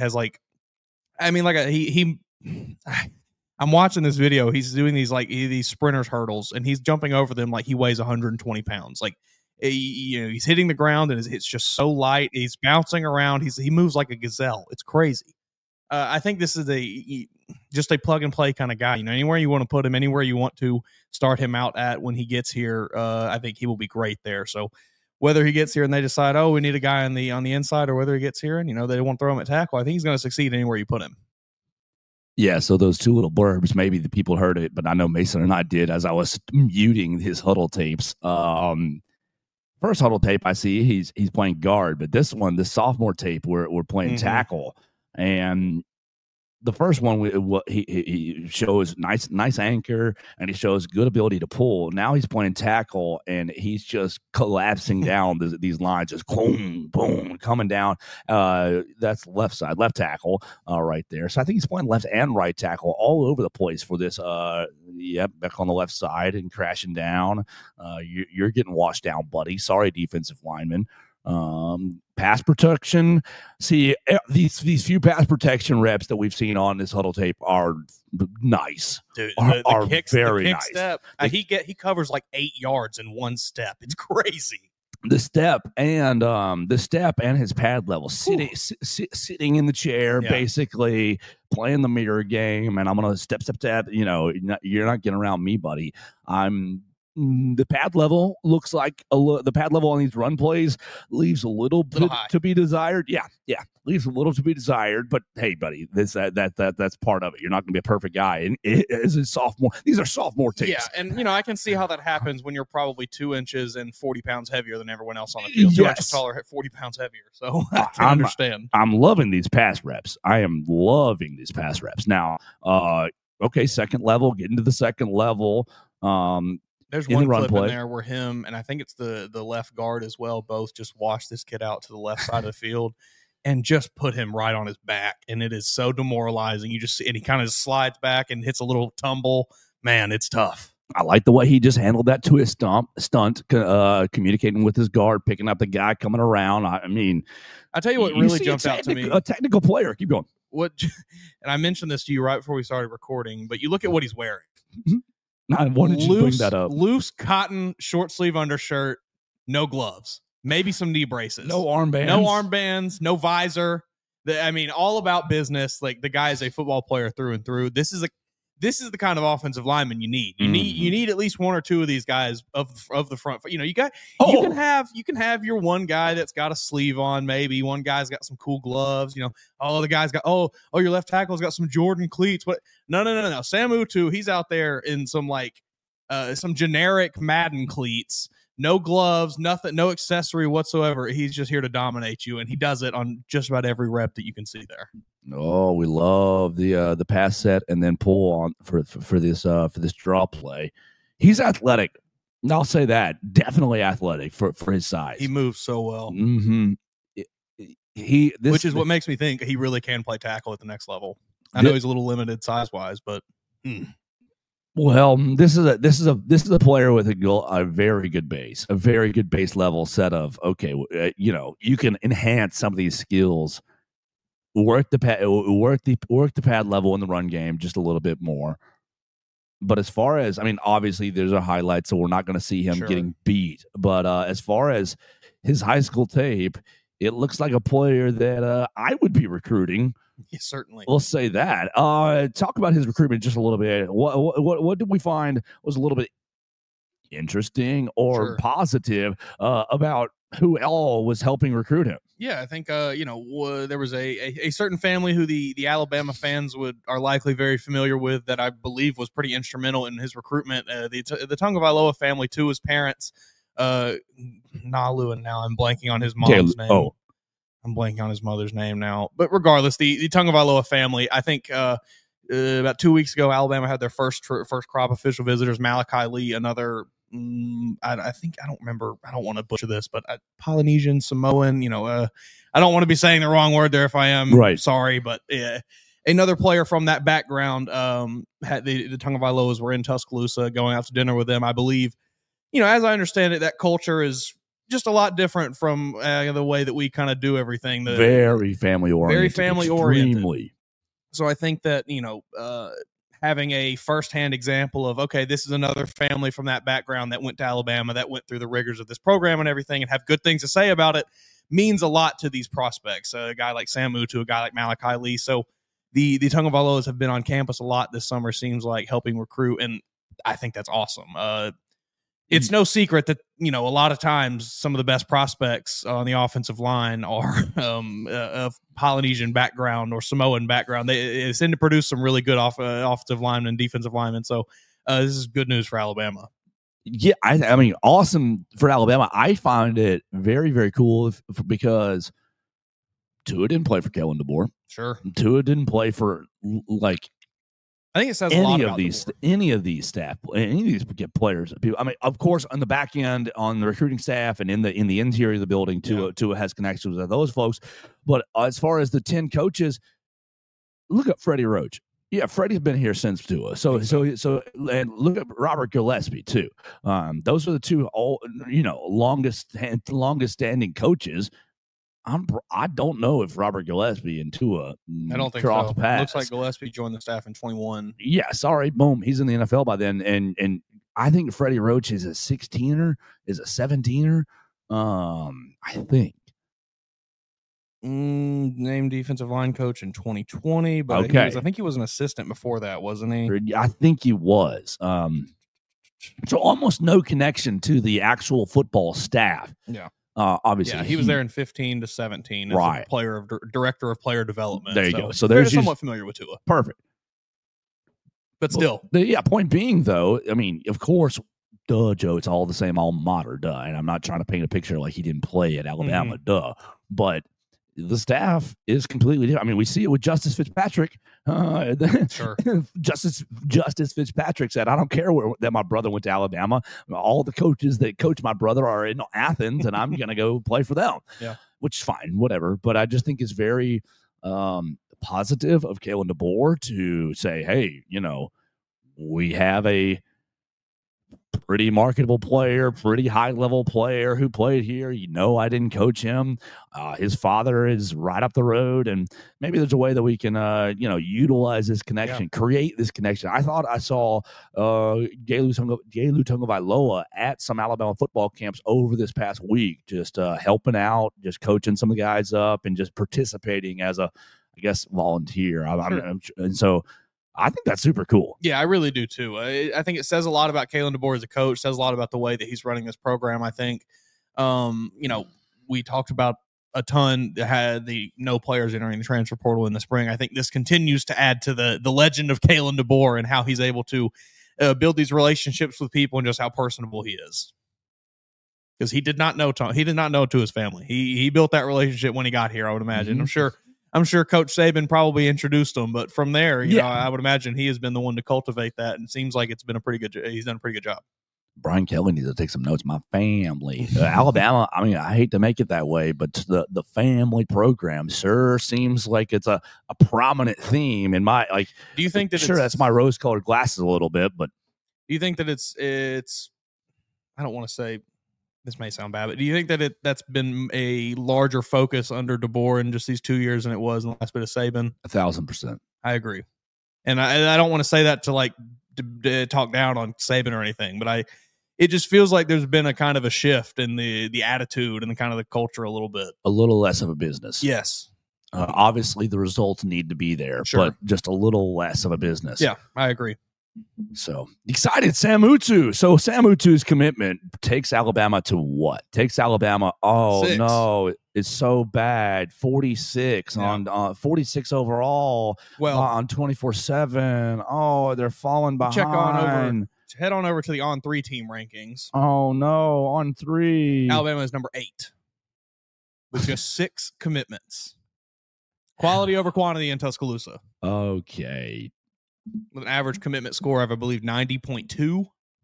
I'm watching this video. He's doing these sprinters hurdles, and he's jumping over them like he weighs 120 pounds. He's hitting the ground, and it's just so light. He's bouncing around. He moves like a gazelle. It's crazy. I think this is just a plug and play kind of guy. Anywhere you want to put him, anywhere you want to start him out at when he gets here, I think he will be great there. So whether he gets here and they decide, we need a guy on the inside, or whether he gets here and they want to throw him at tackle, I think he's going to succeed anywhere you put him. Yeah, so those 2 little blurbs, maybe the people heard it, but I know Mason and I did as I was muting his huddle tapes. First huddle tape I see, he's playing guard, but this sophomore tape, we're playing tackle, and the first one he shows nice anchor, and he shows good ability to pull. Now he's playing tackle, and he's just collapsing down these lines, just boom, boom, coming down. That's left tackle right there. So I think he's playing left and right tackle all over the place for this. Back on the left side and crashing down. You're getting washed down, buddy. Sorry, defensive lineman. Pass protection. See, these few pass protection reps that we've seen on this huddle tape are nice. Dude, are the very kick nice. Step, he covers like 8 yards in one step. It's crazy. The step and his pad level, sitting in the chair, basically playing the mirror game. And I'm gonna step. You're not getting around me, buddy. I'm The pad level looks like the pad level on these run plays leaves a little bit to be desired. Yeah, leaves a little to be desired. But hey, buddy, that's part of it. You're not going to be a perfect guy. And as a sophomore, these are sophomore takes. Yeah, and I can see how that happens when you're probably 2 inches and 40 pounds heavier than everyone else on the field. 2 inches taller, 40 pounds heavier. So I can understand. I'm loving these pass reps. I am loving these pass reps. Now, okay, second level, get into the second level. There's one clip in there where him, and I think it's the left guard as well, both just wash this kid out to the left side of the field and just put him right on his back. And it is so demoralizing. And he kind of slides back and hits a little tumble. Man, it's tough. I like the way he just handled that to his stunt, communicating with his guard, picking up the guy coming around. I mean, I tell you what really jumped out to me. A technical player. Keep going. And I mentioned this to you right before we started recording, but you look at what he's wearing. Mm-hmm. I wanted you to bring that up. Loose cotton short sleeve undershirt, no gloves, maybe some knee braces, no armbands, no visor. All about business. Like, the guy is a football player through and through. This is the kind of offensive lineman you need. You need at least one or two of these guys of the front. You can have your one guy that's got a sleeve on, maybe one guy's got some cool gloves. The guy's got your left tackle's got some Jordan cleats. What? No. Sam Utu, he's out there in some some generic Madden cleats. No gloves, nothing, no accessory whatsoever. He's just here to dominate you, and he does it on just about every rep that you can see there. Oh, we love the pass set and then pull on for this draw play. He's athletic. I'll say that. Definitely athletic for his size. He moves so well. Mm-hmm. Which is what makes me think he really can play tackle at the next level. I know he's a little limited size wise, but. Well, this is a player with a very good base, a very good base level set of you can enhance some of these skills, work the pad level in the run game just a little bit more. But as far as obviously there's a highlight, so we're not going to see him getting beat. But as far as his high school tape, it looks like a player that I would be recruiting. Yeah, certainly. We'll say that. Talk about his recruitment just a little bit. What did we find was a little bit interesting or positive about who all was helping recruit him? Yeah, I think there was a certain family who the Alabama fans are likely very familiar with that I believe was pretty instrumental in his recruitment. The Tagovailoa family, to his parents, Nalu, and now I'm blanking on his mom's name. I'm blanking on his mother's name now. But regardless, the Tagovailoa family, I think about 2 weeks ago, Alabama had their first crop official visitors, Malachi Lee, another, I don't remember, I don't want to butcher this, but Polynesian, Samoan, I don't want to be saying the wrong word there. If I am, sorry, but another player from that background, had the Tagovailoas were in Tuscaloosa going out to dinner with them, I believe. As I understand it, that culture is just a lot different from the way that we kind of do everything. Very family oriented. Extremely. So I think that, having a firsthand example of, okay, this is another family from that background that went to Alabama, that went through the rigors of this program and everything, and have good things to say about it, means a lot to these prospects. A guy like Sam Utu, a guy like Malachi Lee. So the Tagovailoas have been on campus a lot this summer, seems like, helping recruit, and I think that's awesome. It's no secret that, a lot of times some of the best prospects on the offensive line are of Polynesian background or Samoan background. They tend to produce some really good offensive linemen and defensive linemen. So this is good news for Alabama. Yeah, awesome for Alabama. I find it very, very cool because Tua didn't play for Kalen DeBoer. Sure. Tua didn't play for, I think it says a lot about any of these players. Of course, on the back end, on the recruiting staff, and in the interior of the building, Tua has connections with those folks. But as far as the 10 coaches, look at Freddie Roach. Yeah, Freddie's been here since Tua. So, and look at Robert Gillespie too. Those are the two longest standing coaches. I don't know if Robert Gillespie and Tua I don't think crossed so. paths. Looks like Gillespie joined the staff in 21. Yeah, sorry, boom, he's in the NFL by then, and I think Freddie Roach is a 16er, is a 17er. I think. Named defensive line coach in 2020, but okay. I think he was an assistant before that, wasn't he? I think he was. So almost no connection to the actual football staff. Yeah. Obviously. Yeah, he was there in 15 to 17 as Right. a player of director of player development. There you go. So there's somewhat familiar with Tua. Perfect. But still. Point being, though, I mean, of course, duh, Joe, it's all the same alma mater, duh. And I'm not trying to paint a picture like he didn't play at Alabama, duh. But the staff is completely different. I mean, we see it with Justice Fitzpatrick. Sure. Justice Fitzpatrick said, I don't care that my brother went to Alabama. All the coaches that coach my brother are in Athens, and I'm going to go play for them. Yeah. Which is fine, whatever. But I just think it's very positive of Kalen DeBoer to say, hey, we have a pretty marketable player, pretty high-level player who played here. I didn't coach him. His father is right up the road, and maybe there's a way that we can, utilize this connection, create this connection. I thought I saw Gelu Tagovailoa at some Alabama football camps over this past week, just helping out, just coaching some of the guys up, and just participating as a, I guess, volunteer. And so I think that's super cool. Yeah, I really do too. I think it says a lot about Kalen DeBoer as a coach. Says a lot about the way that he's running this program. I think, we talked about a ton that had the no players entering the transfer portal in the spring. I think this continues to add to the legend of Kalen DeBoer and how he's able to build these relationships with people and just how personable he is. Because he did not know to his family. He built that relationship when he got here, I would imagine. Mm-hmm. I'm sure Coach Saban probably introduced him, but from there, I would imagine he has been the one to cultivate that, and it seems like he's done a pretty good job. Brian Kelly needs to take some notes. My family, Alabama. I mean, I hate to make it that way, but the family program sure seems like it's a prominent theme in my like. Do you think that? Sure, that's my rose-colored glasses a little bit, but do you think that it's? I don't want to say. This may sound bad, but do you think that that's been a larger focus under DeBoer in just these 2 years than it was in the last bit of Saban? 1,000%. I agree. And I don't want to say that to talk down on Saban or anything, but it just feels like there's been a kind of a shift in the attitude and the kind of the culture a little bit. A little less of a business. Yes. Obviously, the results need to be there, but just a little less of a business. Yeah, I agree. So excited, Sam Utu. So Sam Utu's commitment takes Alabama to what? Takes Alabama. Oh 6. No, it's so bad. 46 on 46 overall. Well, on 24/7. Oh, they're falling behind. Head on over to the On3 team rankings. Oh no, On3. Alabama is number 8 with just 6 commitments. Quality over quantity in Tuscaloosa. Okay. With an average commitment score of, I believe, 90.2.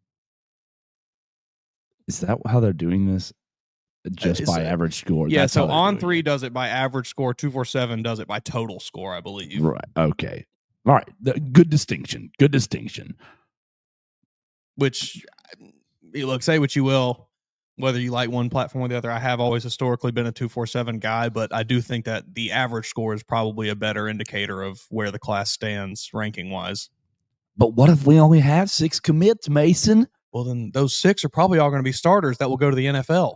Is that how they're doing this? Just by average score? Yeah, so On3 does it by average score. 247 does it by total score, I believe. Right. Okay. All right. Good distinction. Which, look, say what you will, whether you like one platform or the other. I have always historically been a 247 guy, but I do think that the average score is probably a better indicator of where the class stands ranking wise. But what if we only have 6 commits, Mason? Well, then those 6 are probably all going to be starters that will go to the NFL.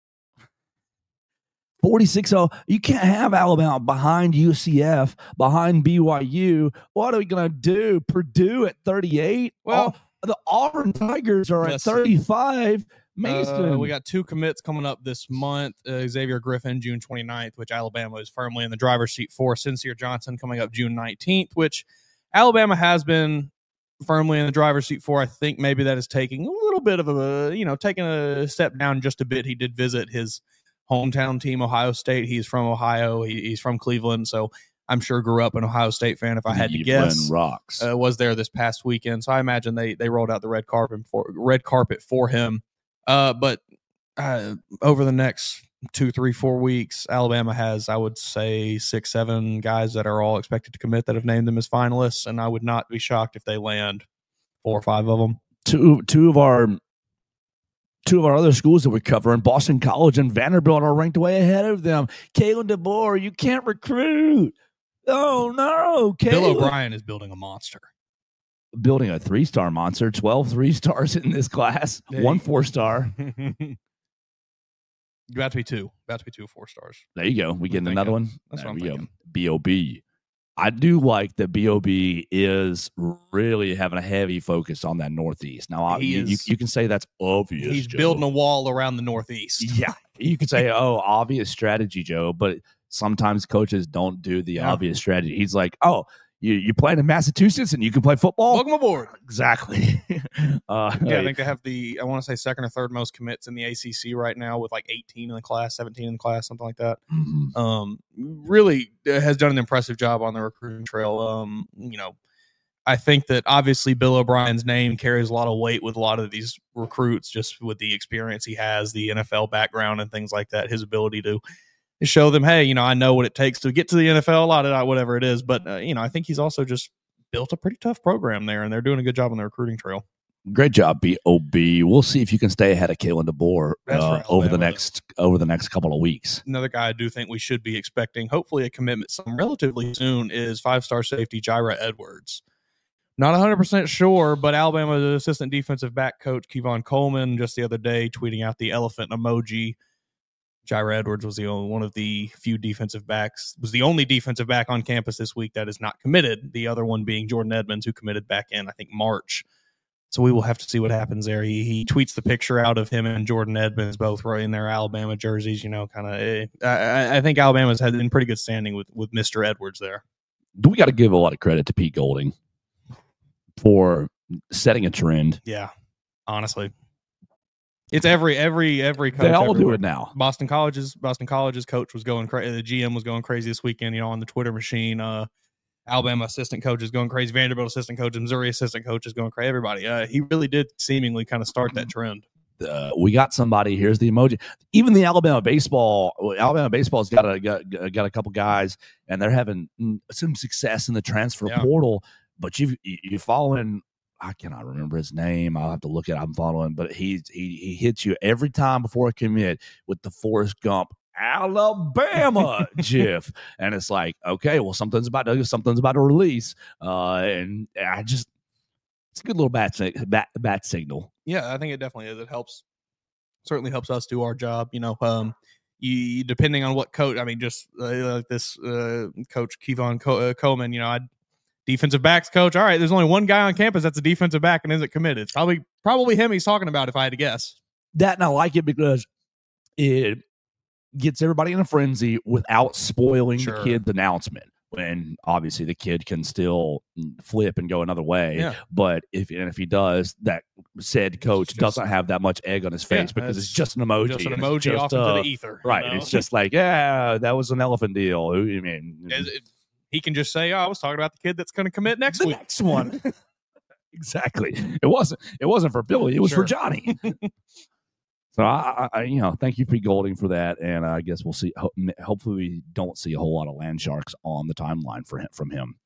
46-0. You can't have Alabama behind UCF, behind BYU. What are we going to do? Purdue at 38? Well, the Auburn Tigers are at 35. Mason. We got 2 commits coming up this month. Xavier Griffin, June 29th, which Alabama is firmly in the driver's seat for. Sincere Johnson coming up June 19th, which Alabama has been firmly in the driver's seat for. I think maybe that is taking a little bit of taking a step down just a bit. He did visit his hometown team, Ohio State. He's from Ohio. He's from Cleveland, so I'm sure grew up an Ohio State fan, if I had to guess. Rocks. Was there this past weekend, so I imagine they rolled out the red carpet for him. But over the next 2, 3, 4 weeks, Alabama has, I would say, 6, 7 guys that are all expected to commit that have named them as finalists, and I would not be shocked if they land 4 or 5 of them. Two of our other schools that we're covering, Boston College and Vanderbilt, are ranked way ahead of them. Kalen DeBoer, you can't recruit. Oh no, Kalen. Bill O'Brien is building a monster. Building a 3-star monster, 12 3-stars in this class, 1 4-star. About to be 2 4 stars. There you go. We getting another one. That's there what I'm we thinking. go. BOB. I do like that Bob is really having a heavy focus on that Northeast. Now, you can say that's obvious. He's Joe. building a wall around the Northeast. Yeah, you could say, "Oh, obvious strategy, Joe," but sometimes coaches don't do the obvious strategy. He's like, "Oh, you playing in Massachusetts and you can play football? Welcome aboard." Exactly. I think they have I want to say second or third most commits in the ACC right now, with like 18 in the class, 17 in the class, something like that. Really has done an impressive job on the recruiting trail. I think that obviously Bill O'Brien's name carries a lot of weight with a lot of these recruits, just with the experience he has, the NFL background and things like that, his ability to show them, hey, I know what it takes to get to the NFL, a lot of whatever it is. But, I think he's also just built a pretty tough program there, and they're doing a good job on the recruiting trail. Great job, B.O.B. We'll see if you can stay ahead of Kalen DeBoer over the next couple of weeks. Another guy I do think we should be expecting, hopefully a commitment relatively soon, is 5-star safety Jyra Edwards. Not 100% sure, but Alabama's assistant defensive back coach Kevon Coleman just the other day tweeting out the elephant emoji. Jyra Edwards was the only one of the few defensive backs, was the only defensive back on campus this week that is not committed. The other one being Jordan Edmonds, who committed back in, I think, March. So we will have to see what happens there. He tweets the picture out of him and Jordan Edmonds both in their Alabama jerseys. I think Alabama's had in pretty good standing with Mr. Edwards there. We got to give a lot of credit to Pete Golding for setting a trend. Yeah, honestly. It's every coach. They all everywhere. do it now. Boston College's coach was going crazy. The GM was going crazy this weekend, on the Twitter machine. Alabama assistant coach is going crazy. Vanderbilt assistant coach, Missouri assistant coach is going crazy. Everybody. He really did seemingly kind of start that trend. We got somebody. Here's the emoji. Even the Alabama baseball's got a couple guys, and they're having some success in the transfer portal. But you following. I cannot remember his name. I'll have to look at it. I'm following, but he hits you every time before a commit with the Forrest Gump Alabama gif, and it's like, okay, well, something's about to release, and it's a good little bat signal. Yeah, I think it definitely is. It certainly helps us do our job. You depending on what coach. I mean, just like this coach Kevon Coleman. Defensive backs coach. All right, there's only one guy on campus that's a defensive back and isn't committed. It's probably him he's talking about, if I had to guess. That, and I like it because it gets everybody in a frenzy without spoiling the kid's announcement. When obviously the kid can still flip and go another way. Yeah. But if he does, that said coach doesn't have that much egg on his face because it's just an emoji. Just an emoji off into the ether. Right. It's just like, yeah, that was an elephant deal. I mean, he can just say, I was talking about the kid that's going to commit next week. Next one. Exactly. It wasn't for Billy. It was for Johnny. So I thank you, Pete Golding, for that. And I guess we'll see. Hopefully we don't see a whole lot of land sharks on the timeline from him.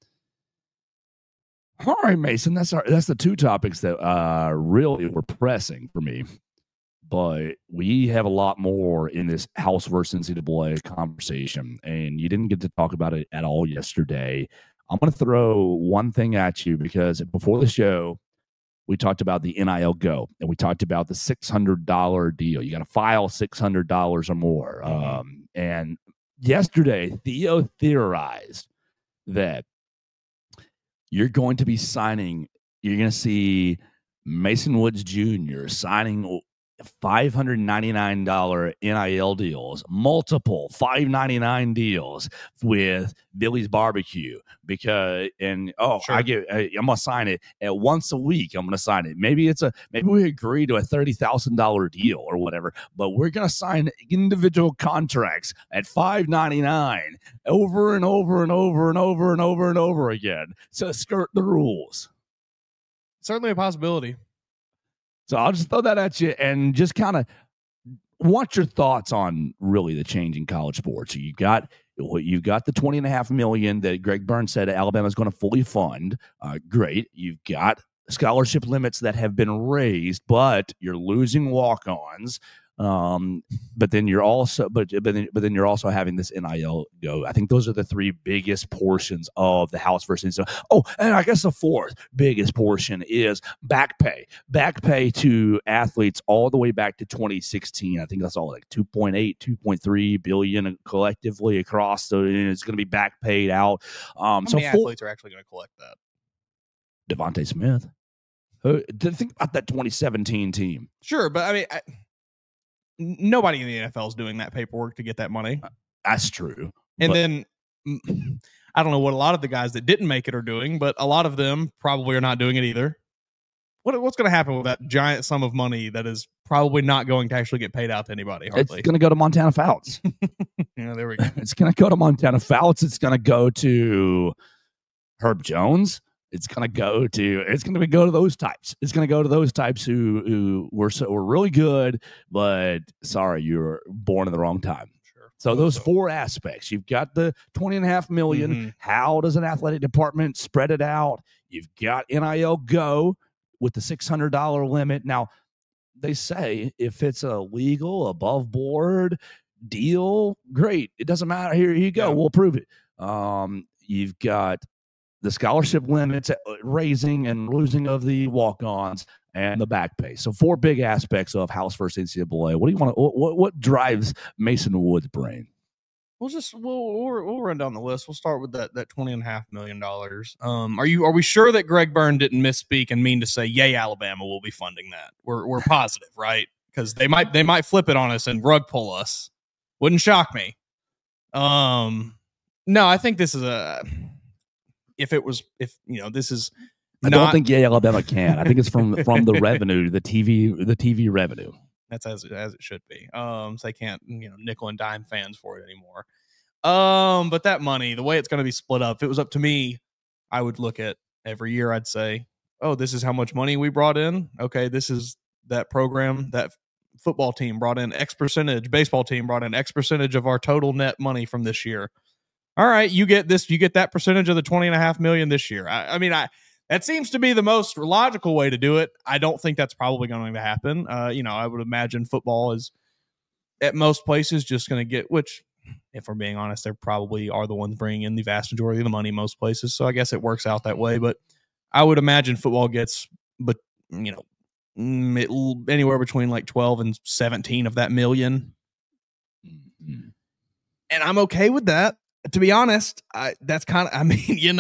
All right, Mason, that's the two topics that really were pressing for me. But we have a lot more in this House versus NCAA conversation, and you didn't get to talk about it at all yesterday. I'm going to throw one thing at you because before the show, we talked about the NIL Go, and we talked about the $600 deal. You got to file $600 or more. And yesterday, Theo theorized that you're going to see Mason Woods Jr. signing $599 NIL deals, multiple $599 deals with Billy's Barbecue I'm gonna sign it at once a week. I'm gonna sign it. Maybe we agree to a $30,000 deal or whatever, but we're gonna sign individual contracts at $599 over and over and over and over and over and over again to skirt the rules. Certainly a possibility. So I'll just throw that at you and just kind of want your thoughts on really the change in college sports. You got the $20.5 million that Greg Burns said Alabama is going to fully fund. Great. You've got scholarship limits that have been raised, but you're losing walk-ons. But then you're also, but then you're also having this NIL go. I think those are the three biggest portions of the House versus. Oh, and I guess the fourth biggest portion is back pay. Back pay to athletes all the way back to 2016. I think that's all like 2.8, 2.3 billion collectively across. So it's going to be back paid out. How many athletes are actually going to collect that? Devontae Smith. Think about that 2017 team. Sure, but I mean, nobody in the NFL is doing that paperwork to get that money. That's true. And then I don't know what a lot of the guys that didn't make it are doing, but a lot of them probably are not doing it either. What's going to happen with that giant sum of money that is probably not going to actually get paid out to anybody? Hardly. It's going to go to Montana Fouts. Yeah, there we go. It's going to go to Montana Fouts. It's going to go to Herb Jones. It's going to go to those types. It's going to go to those types who were really good, but sorry, you were born in the wrong time. Sure. So those four aspects, you've got the $20.5 million. Mm-hmm. How does an athletic department spread it out? You've got NIL go with the $600 limit. Now, they say if it's a legal, above board deal, great. It doesn't matter. Here you go. Yeah. We'll approve it. You've got the scholarship limits, raising and losing of the walk-ons, and the back pay. So four big aspects of House versus NCAA. What do you want? What drives Mason Wood's brain? We'll run down the list. We'll start with that $20.5 million. Are we sure that Greg Byrne didn't misspeak and mean to say, "Yay, Alabama will be funding that"? We're positive, right? Because they might flip it on us and rug pull us. Wouldn't shock me. No, I think this is I don't think Alabama can. I think it's from the revenue, the TV revenue. That's as it should be. So they can't, nickel and dime fans for it anymore. But that money, the way it's going to be split up, if it was up to me, I would look at every year. I'd say, oh, this is how much money we brought in. Okay, this is that program, that football team brought in X percentage, baseball team brought in X percentage of our total net money from this year. All right, you get that percentage of the $20.5 million this year. I mean, that seems to be the most logical way to do it. I don't think that's probably going to happen. I would imagine football is at most places just going to get, which, if we're being honest, they probably are the ones bringing in the vast majority of the money most places. So I guess it works out that way. But I would imagine football gets, anywhere between like 12 and 17 of that million. Mm-hmm. And I'm okay with that. To be honest, that's kind of,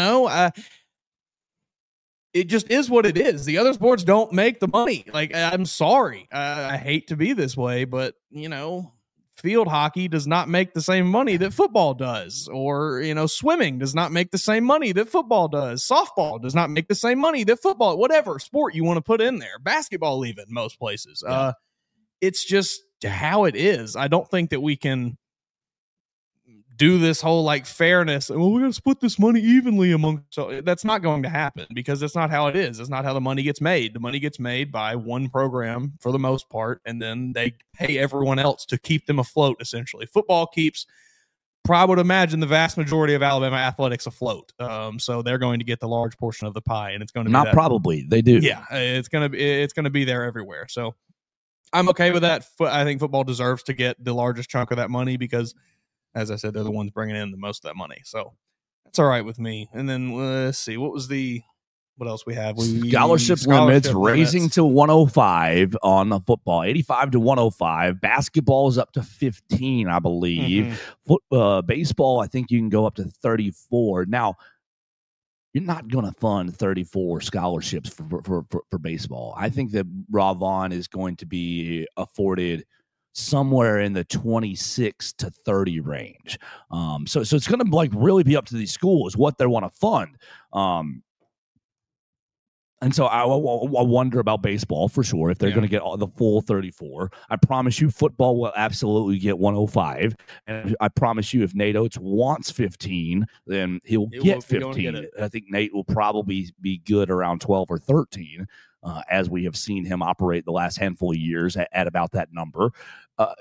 it just is what it is. The other sports don't make the money. Like, I'm sorry. I hate to be this way, but, field hockey does not make the same money that football does. Or, swimming does not make the same money that football does. Softball does not make the same money that football, whatever sport you want to put in there. Basketball, even most places. Yeah. It's just how it is. I don't think that we can do this whole fairness. Well, we're going to split this money evenly among. So that's not going to happen because that's not how it is. It's not how the money gets made. The money gets made by one program for the most part, and then they pay everyone else to keep them afloat. Essentially, football keeps, I would imagine, the vast majority of Alabama athletics afloat. So they're going to get the large portion of the pie, and it's going to be not probably they do. Yeah, it's going to be there everywhere. So I'm okay with that. I think football deserves to get the largest chunk of that money because, as I said, they're the ones bringing in the most of that money. So that's all right with me. And then let's see. What else we have? Scholarship limits raising to 105 on the football, 85 to 105. Basketball is up to 15, I believe. Mm-hmm. Baseball, I think you can go up to 34. Now, you're not going to fund 34 scholarships for baseball. I think that Rob Vaughn is going to be afforded somewhere in the 26 to 30 range. So it's going to really be up to these schools what they want to fund. And so I wonder about baseball for sure, if they're going to get the full 34. I promise you football will absolutely get 105. And I promise you if Nate Oates wants 15, then he'll get 15. I think Nate will probably be good around 12 or 13. As we have seen him operate the last handful of years at about that number. I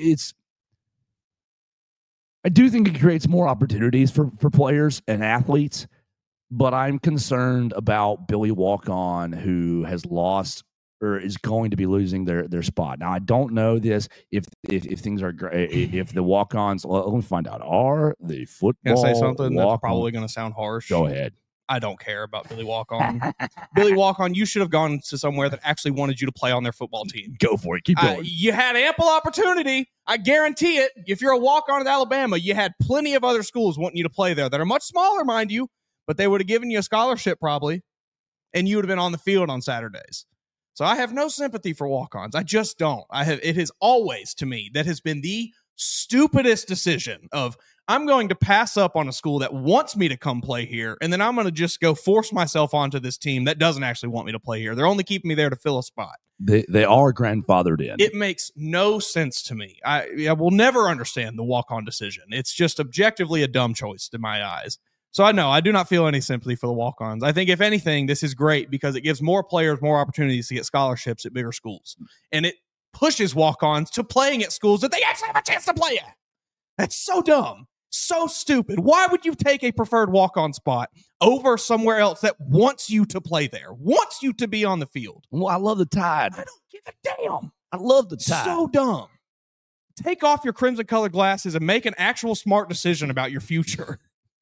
do think it creates more opportunities for players and athletes, but I'm concerned about Billy Walk-On, who has lost is going to be losing their spot. Now, I don't know this if things are great. If the walk-ons, let me find out. Are the football Can I say something that's walk-on- probably going to sound harsh? Go ahead. I don't care about Billy Walk-On. Billy Walk-On, you should have gone to somewhere that actually wanted you to play on their football team. Go for it. Keep going. You had ample opportunity. I guarantee it. If you're a walk-on at Alabama, you had plenty of other schools wanting you to play there that are much smaller, mind you, but they would have given you a scholarship probably, and you would have been on the field on Saturdays. So I have no sympathy for walk-ons. I just don't. It has always, to me, that has been the stupidest decision of, I'm going to pass up on a school that wants me to come play here, and then I'm going to just go force myself onto this team that doesn't actually want me to play here. They're only keeping me there to fill a spot. They are grandfathered in. It makes no sense to me. I will never understand the walk-on decision. It's just objectively a dumb choice in my eyes. So I do not feel any sympathy for the walk-ons. I think, if anything, this is great because it gives more players more opportunities to get scholarships at bigger schools. And it pushes walk-ons to playing at schools that they actually have a chance to play at. That's so dumb. So stupid. Why would you take a preferred walk-on spot over somewhere else that wants you to play there, wants you to be on the field? Well, I love the Tide. I don't give a damn. I love the Tide. So dumb. Take off your crimson-colored glasses and make an actual smart decision about your future.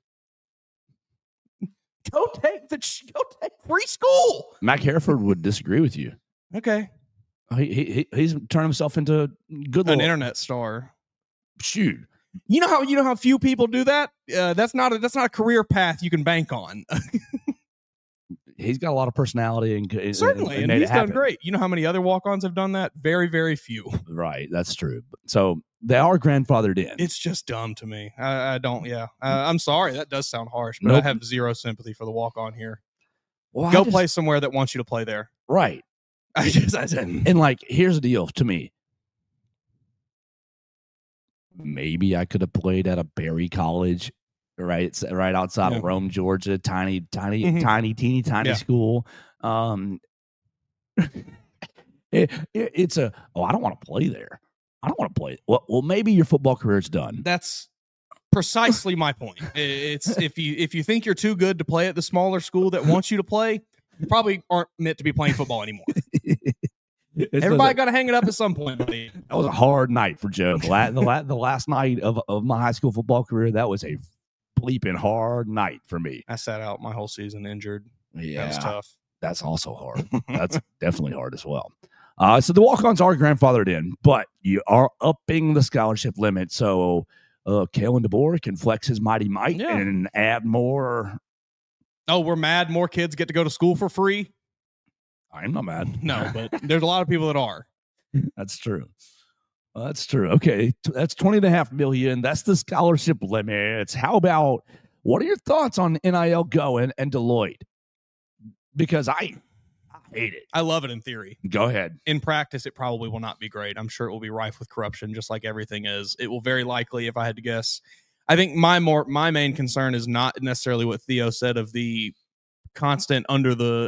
Go take free school. Mac Hereford would disagree with you. Okay. He's turned himself into An internet star. Shoot. You know how few people do that? That's not a career path you can bank on. He's got a lot of personality and Certainly, and he's done great. You know how many other walk-ons have done that? Very, very few. Right, that's true. So they are grandfathered in. It's just dumb to me. I don't. Yeah, I'm sorry. That does sound harsh, but Nope. I have zero sympathy for the walk-on here. Well, Go play somewhere that wants you to play there. Right. I said, And like, here's the deal to me. Maybe I could have played at a Berry College, right? It's right outside of Rome, Georgia. Tiny Yeah. school. It's I don't want to play there. I don't want to play. Well, maybe your football career's done. that's precisely my point. It's if you think you're too good to play at the smaller school that wants you to play, you probably aren't meant to be playing football anymore. Everybody got to hang it up at some point, buddy. That was a hard night for Joe. The last night of my high school football career, that was a bleeping hard night for me. I sat out my whole season injured. Yeah, That was tough. That's also hard. That's definitely hard as well. So the walk-ons are grandfathered in, but you are upping the scholarship limit. So Kalen DeBoer can flex his mighty might and add more. Oh, we're mad more kids get to go to school for free? I'm not mad. No, but there's a lot of people that are. That's true. That's true. Okay, that's $20.5 million. That's the scholarship limits. How about, what are your thoughts on NIL Go and Deloitte? Because I hate it. I love it in theory. Go ahead. In practice, it probably will not be great. I'm sure it will be rife with corruption, just like everything is. It will very likely, if I had to guess. I think my main concern is not necessarily what Theo said of the constant under that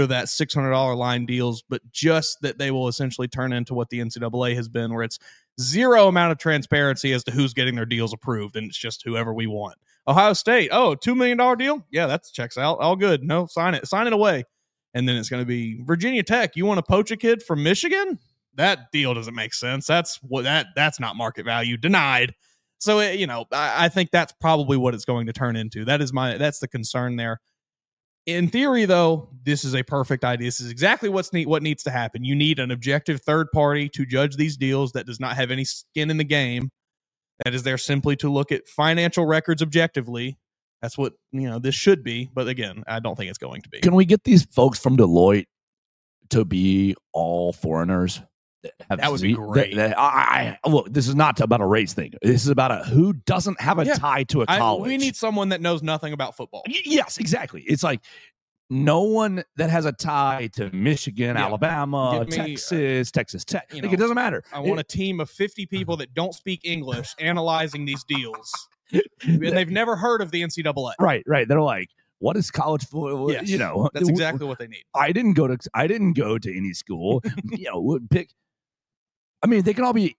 $600 line deals, but just that they will essentially turn into what the NCAA has been, where it's zero amount of transparency as to who's getting their deals approved, and it's just whoever we want. Ohio State, $2 million deal? Yeah, that checks out. All good. No, sign it away. And then it's going to be Virginia Tech. You want to poach a kid from Michigan? That deal doesn't make sense. That's not market value. Denied. So, I think that's probably what it's going to turn into. That's the concern there. In theory, though, this is a perfect idea. This is exactly what needs to happen. You need an objective third party to judge these deals that does not have any skin in the game. That is there simply to look at financial records objectively. That's what this should be. But again, I don't think it's going to be. Can we get these folks from Deloitte to be all foreigners? That would be great. Look, this is not about a race thing. This is about who doesn't have a tie to a college. We need someone that knows nothing about football. Yes, exactly. It's like no one that has a tie to Michigan, Alabama, Texas Tech. It doesn't matter. I want a team of 50 people that don't speak English analyzing these deals. And they've never heard of the NCAA. Right. They're like, what is college football? Yes, that's exactly what they need. I didn't go to any school. Pick. I mean, they can all be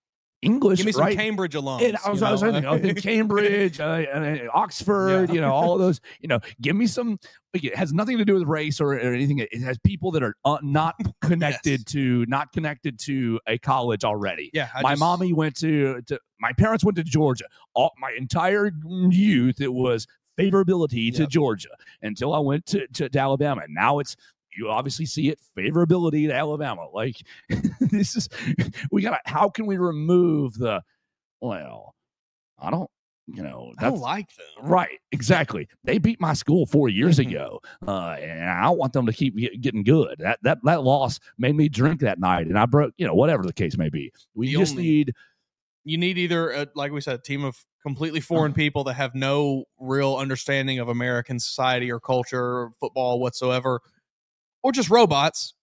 English, Give me some right? Cambridge alums. And I was thinking Cambridge, Oxford, all of those. Give me some. It has nothing to do with race or anything. It has people that are not connected to a college already. Yeah, my mommy went to. My parents went to Georgia. My entire youth, it was favorability to Georgia until I went to Alabama. And now you obviously see it, favorability to Alabama. Like, this is, how can we remove I don't like them. Right, exactly. They beat my school 4 years ago, and I don't want them to keep getting good. That loss made me drink that night, and I broke, whatever the case may be. You need either, like we said, a team of completely foreign people that have no real understanding of American society or culture or football whatsoever, or just robots.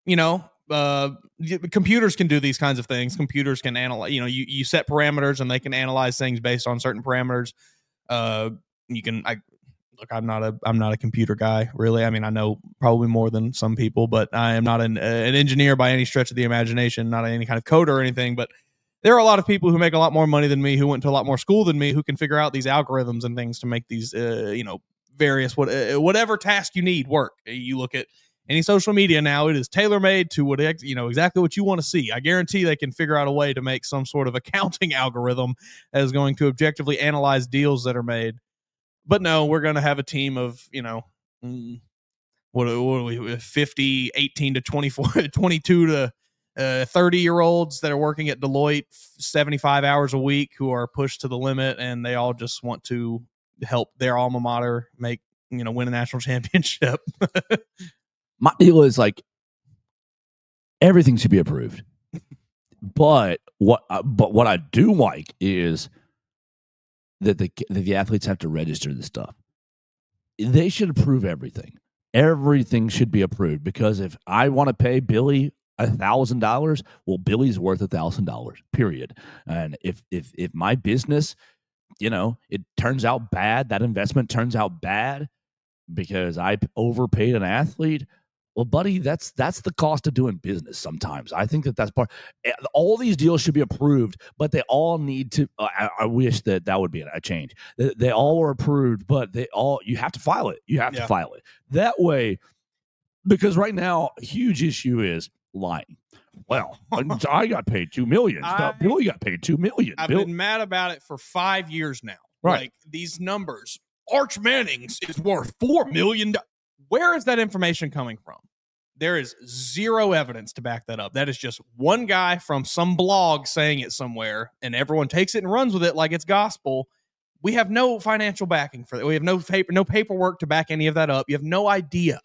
Computers can do these kinds of things. Computers can analyze, you set parameters and they can analyze things based on certain parameters. I'm not a computer guy, really. I mean, I know probably more than some people, but I am not an engineer by any stretch of the imagination, not any kind of coder or anything. But there are a lot of people who make a lot more money than me, who went to a lot more school than me, who can figure out these algorithms and things to make these, various whatever task you need work. You look at any social media now, it is tailor-made to exactly what you want to see. I guarantee they can figure out a way to make some sort of accounting algorithm that is going to objectively analyze deals that are made. But no, we're going to have a team of, what are we, 50, 18 to 24, 22 to 30-year-olds that are working at Deloitte 75 hours a week, who are pushed to the limit, and they all just want to help their alma mater win a national championship. My deal is everything should be approved, but what I do like is that the athletes have to register this stuff. They should approve everything. Everything should be approved, because if I want to pay Billy $1,000, well, Billy's worth $1,000, period. And if my business, it turns out bad, that investment turns out bad because I overpaid an athlete, well, buddy, that's the cost of doing business sometimes. I think that's part. All these deals should be approved, but they all need to. I wish that would be a change. They all were approved, but you have to file it. You have to file it that way, because right now, a huge issue is lying. Well, I got paid $2 million. Billy got paid $2 million. I've been mad about it for 5 years now. Right. Like, these numbers, Arch Manning's is worth $4 million. Where is that information coming from? There is zero evidence to back that up. That is just one guy from some blog saying it somewhere, and everyone takes it and runs with it like it's gospel. We have no financial backing for that. We have no paperwork to back any of that up. You have no idea.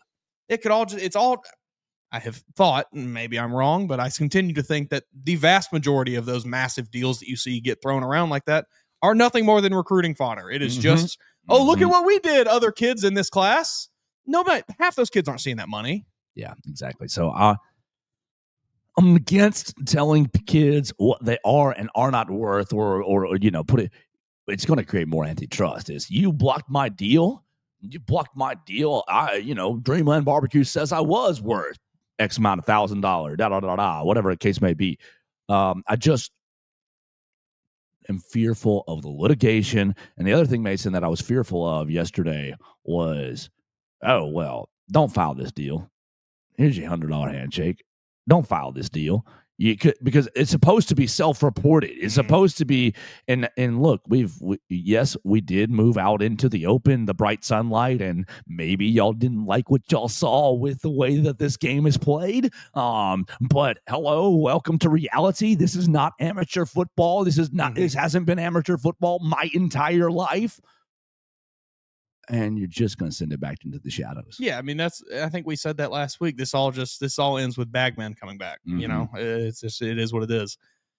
I have thought, and maybe I'm wrong, but I continue to think that the vast majority of those massive deals that you see get thrown around like that are nothing more than recruiting fodder. It is just, look at what we did, other kids in this class. Nobody, half those kids aren't seeing that money. Yeah, exactly. So I'm against telling kids what they are and are not worth, or put it. It's going to create more antitrust. Is you blocked my deal? You blocked my deal. Dreamland Barbecue says I was worth X amount of $1,000. Whatever the case may be. I just am fearful of the litigation. And the other thing, Mason, that I was fearful of yesterday was, don't file this deal. Here's your $100 handshake. Don't file this deal. You could, because it's supposed to be self-reported. It's supposed to be, and look, we did move out into the open, the bright sunlight, and maybe y'all didn't like what y'all saw with the way that this game is played. But hello, welcome to reality. This is not amateur football. This hasn't been amateur football my entire life. And you're just going to send it back into the shadows. Yeah, I mean, I think we said that last week. This all ends with Bagman coming back. Mm-hmm. It is what it is.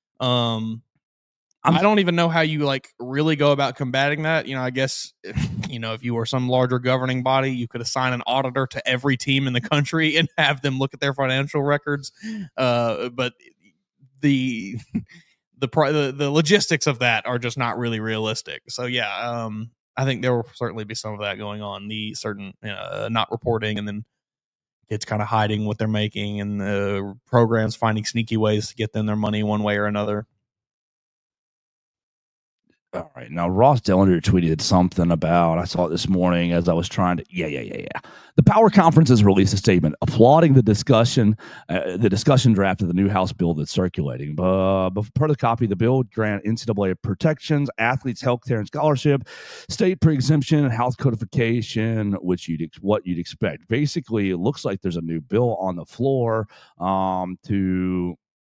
I don't even know how you really go about combating that. I guess, if you were some larger governing body, you could assign an auditor to every team in the country and have them look at their financial records. But the logistics of that are just not really realistic. So yeah, I think there will certainly be some of that going on. The certain not reporting, and then kids kind of hiding what they're making, and the programs finding sneaky ways to get them their money one way or another. All right. Now, Ross Dellinger tweeted something about, I saw it this morning as I was trying to, The Power Conference has released a statement applauding the discussion draft of the new House bill that's circulating. But per the copy, the bill would grant NCAA protections, athletes' health care and scholarship, state pre-exemption, and health codification, which what you'd expect. Basically, it looks like there's a new bill on the floor to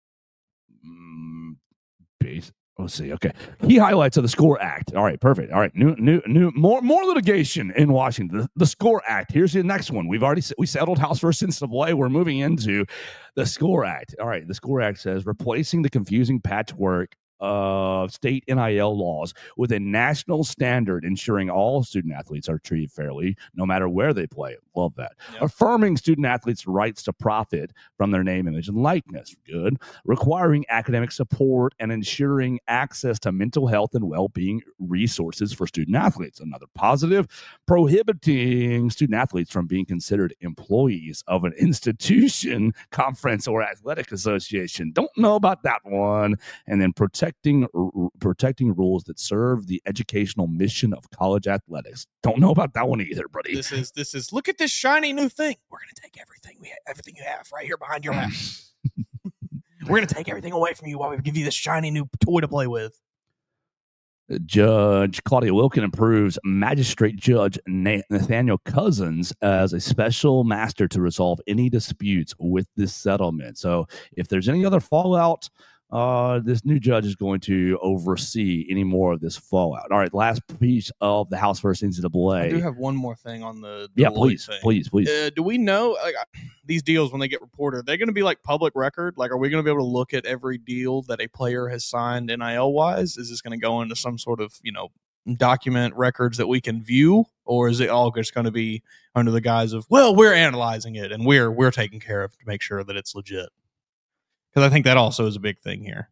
base. Let's see. Okay. Key highlights of the SCORE Act. All right. Perfect. All right. More litigation in Washington. The SCORE Act. Here's the next one. We settled House versus NCAA. We're moving into the SCORE Act. All right. The SCORE Act says replacing the confusing patchwork of state NIL laws with a national standard ensuring all student athletes are treated fairly no matter where they play. Love that. Yep. Affirming student athletes' rights to profit from their name, image, and likeness. Good. Requiring academic support and ensuring access to mental health and well-being resources for student athletes. Another positive. Prohibiting student athletes from being considered employees of an institution, conference, or athletic association. Don't know about that one. And then protecting rules that serve the educational mission of college athletics. Don't know about that one either, buddy. This is look at this shiny new thing. We're gonna take everything you have right here behind your back. We're gonna take everything away from you while we give you this shiny new toy to play with. Judge Claudia Wilkin approves Magistrate Judge Nathaniel Cousins as a special master to resolve any disputes with this settlement. So if there's any other fallout, this new judge is going to oversee any more of this fallout. All right, last piece of the House versus NCAA. I do have one more thing on the please. Do we know these deals when they get reported? They're going to be like public record. Like, are we going to be able to look at every deal that a player has signed NIL wise? Is this going to go into some sort of document records that we can view, or is it all just going to be under the guise of we're analyzing it and we're taking care of to make sure that it's legit? Because I think that also is a big thing here.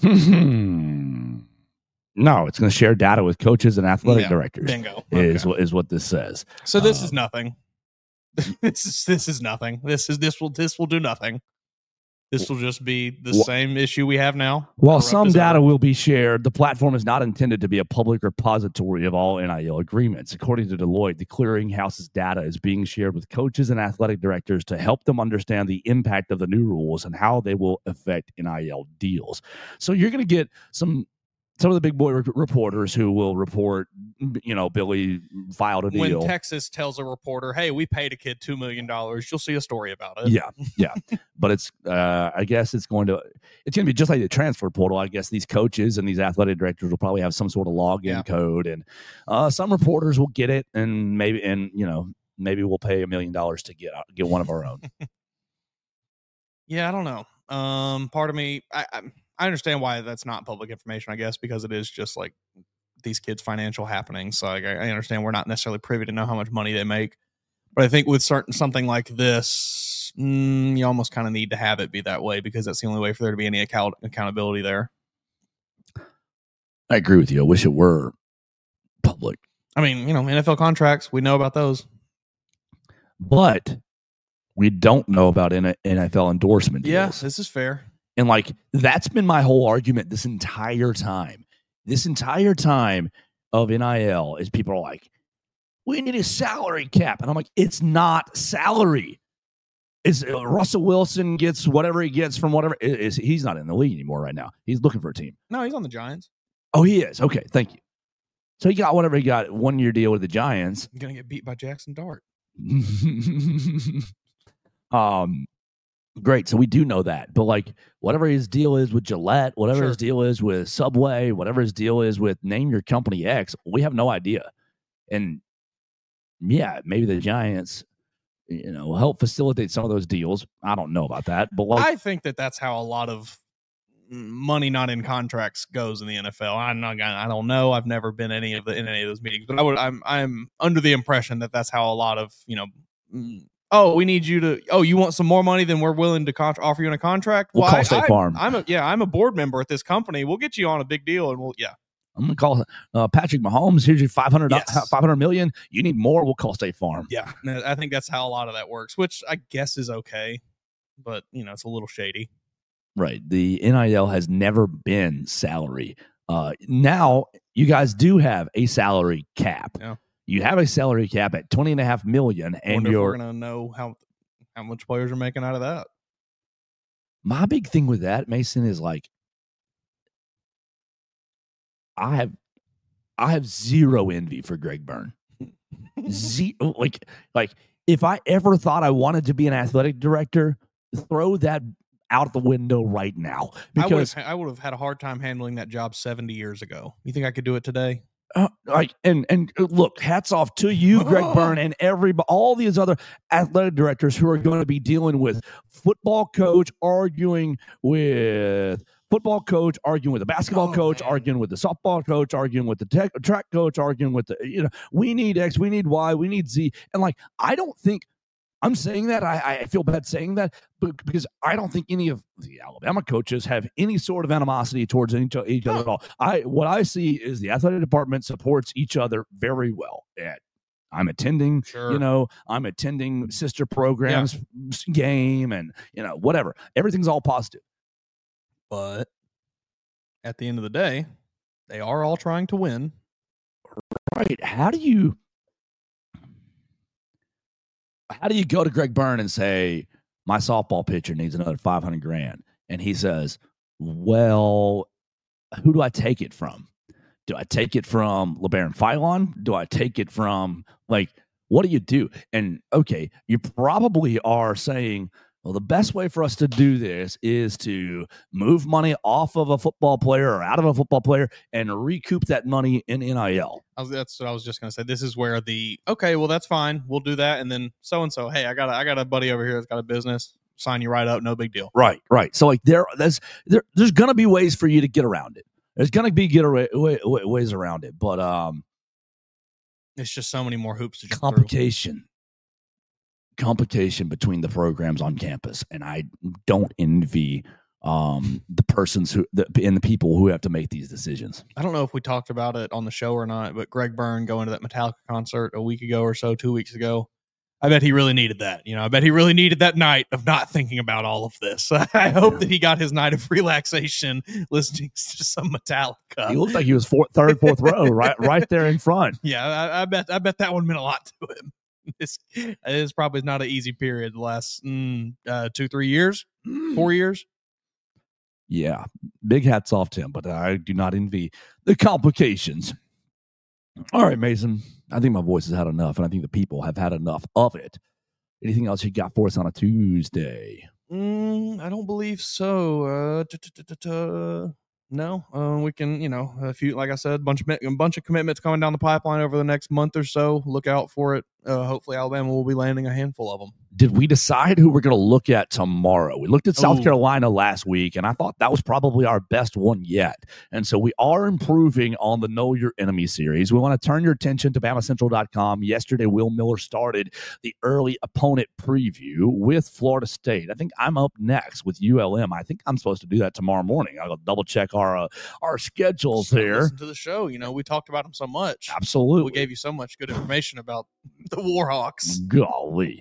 No, it's going to share data with coaches and athletic directors. Bingo. Is what this says. So this is nothing. This is nothing. This will do nothing. This will just be the same issue we have now. While some data will be shared, the platform is not intended to be a public repository of all NIL agreements. According to Deloitte, the clearinghouse's data is being shared with coaches and athletic directors to help them understand the impact of the new rules and how they will affect NIL deals. So you're going to get some of the big boy reporters who will report, Billy filed a deal. When Texas tells a reporter, hey, we paid a kid $2 million, you'll see a story about it. Yeah. But it's, I guess it's going to be just like the transfer portal. I guess these coaches and these athletic directors will probably have some sort of login code, and some reporters will get it, and maybe we'll pay $1 million to get one of our own. Yeah, I don't know. Part of me, I understand why that's not public information, I guess, because it is just like these kids' financial happenings. So I understand we're not necessarily privy to know how much money they make. But I think with something like this, you almost kind of need to have it be that way, because that's the only way for there to be any accountability there. I agree with you. I wish it were public. I mean, NFL contracts, we know about those. But we don't know about NFL endorsement deals. Yeah, this is fair. And that's been my whole argument this entire time. This entire time of NIL is people are like, we need a salary cap. And I'm like, it's not salary. It's Russell Wilson gets whatever he gets from whatever. He's not in the league anymore right now. He's looking for a team. No, he's on the Giants. Oh, he is. Okay, thank you. So he got whatever he got, 1 year deal with the Giants. He's going to get beat by Jackson Dart. Great. So we do know that. But whatever his deal is with Gillette, whatever his deal is with Subway, whatever his deal is with name your company X, we have no idea. And yeah, maybe the Giants, help facilitate some of those deals. I don't know about that. But I think that's how a lot of money not in contracts goes in the NFL. I don't know. I've never been in any of those meetings, but I'm under the impression that that's how a lot of, we need you to. Oh, you want some more money than we're willing to offer you in a contract? We'll call State Farm. I'm a board member at this company. We'll get you on a big deal, and I'm gonna call Patrick Mahomes. Here's your $500 million. You need more? We'll call State Farm. Yeah, I think that's how a lot of that works, which I guess is okay, but it's a little shady. Right. The NIL has never been salary. Now you guys do have a salary cap. Yeah. You have a salary cap at $20.5 million, and we're gonna know how much players are making out of that. My big thing with that, Mason, is like I have zero envy for Greg Byrne. Like if I ever thought I wanted to be an athletic director, throw that out the window right now. Because I would have had a hard time handling that job 70 years ago. You think I could do it today? And look, hats off to you, Greg Byrne, and all these other athletic directors who are going to be dealing with football coach arguing with football coach, arguing with the basketball coach, arguing with the softball coach, arguing with the track coach, arguing with the, we need X, we need Y, we need Z. And like, I don't think I'm saying that. I feel bad saying that, but because I don't think any of the Alabama coaches have any sort of animosity towards each other at all. What I see is the athletic department supports each other very well. And I'm attending, I'm attending sister programs game and, whatever. Everything's all positive. But at the end of the day, they are all trying to win. Right. How do you go to Greg Byrne and say, my softball pitcher needs another $500,000? And he says, well, who do I take it from? Do I take it from LeBaron Philon? Do I take it from, what do you do? And, okay, you probably are saying, well, the best way for us to do this is to move money off of a football player or out of a football player and recoup that money in NIL. That's what I was just going to say. This is where that's fine. We'll do that. And then so-and-so, hey, I got a buddy over here that's got a business. Sign you right up. No big deal. Right. So there's going to be ways for you to get around it. There's going to be ways around it. But it's just so many more hoops to jump complication between the programs on campus, and I don't envy the persons and the people who have to make these decisions. I don't know if we talked about it on the show or not, but Greg Byrne going to that Metallica concert a week ago or so, 2 weeks ago, I bet he really needed that. I bet he really needed that night of not thinking about all of this. I hope that he got his night of relaxation listening to some Metallica. He looked like he was third, fourth row, right there in front. Yeah, I bet that one meant a lot to him. This is probably not an easy period the last 2-3 years, 4 years. Yeah, big hats off to him, but I do not envy the complications. All right, Mason, I think my voice has had enough, and I think the people have had enough of it. Anything else you got for us on a Tuesday? I don't believe so. No, we can, a few, like I said, a bunch of commitments coming down the pipeline over the next month or so. Look out for it. Hopefully Alabama will be landing a handful of them. Did we decide who we're going to look at tomorrow? We looked at South Carolina last week, and I thought that was probably our best one yet. And so we are improving on the Know Your Enemy series. We want to turn your attention to BamaCentral.com. Yesterday, Will Miller started the early opponent preview with Florida State. I think I'm up next with ULM. I think I'm supposed to do that tomorrow morning. I'll double check our schedules here. Listen to the show. We talked about them so much. Absolutely. We gave you so much good information about the Warhawks. Golly.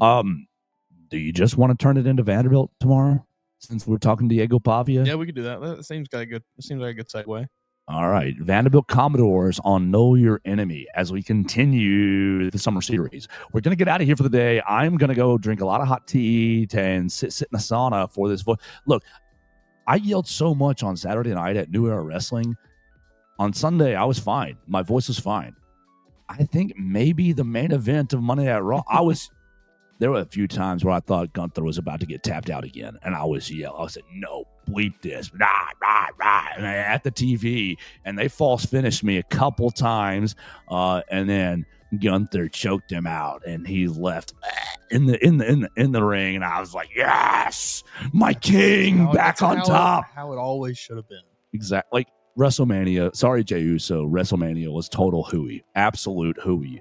Do you just want to turn it into Vanderbilt tomorrow since we're talking Diego Pavia? Yeah, we could do that. That seems like a good segue. All right. Vanderbilt Commodores on Know Your Enemy as we continue the summer series. We're going to get out of here for the day. I'm going to go drink a lot of hot tea and sit in a sauna for this. Look, I yelled so much on Saturday night at New Era Wrestling. On Sunday, I was fine. My voice was fine. I think maybe the main event of Monday Night Raw, there were a few times where I thought Gunther was about to get tapped out again, and I was yelling. I said, no, bleep this. And at the TV, and they false finished me a couple times, and then Gunther choked him out, and he left in the ring, and I was like, yes, my king back on top. How it always should have been. Exactly. Like WrestleMania. Sorry, Jey Uso. WrestleMania was total hooey, absolute hooey.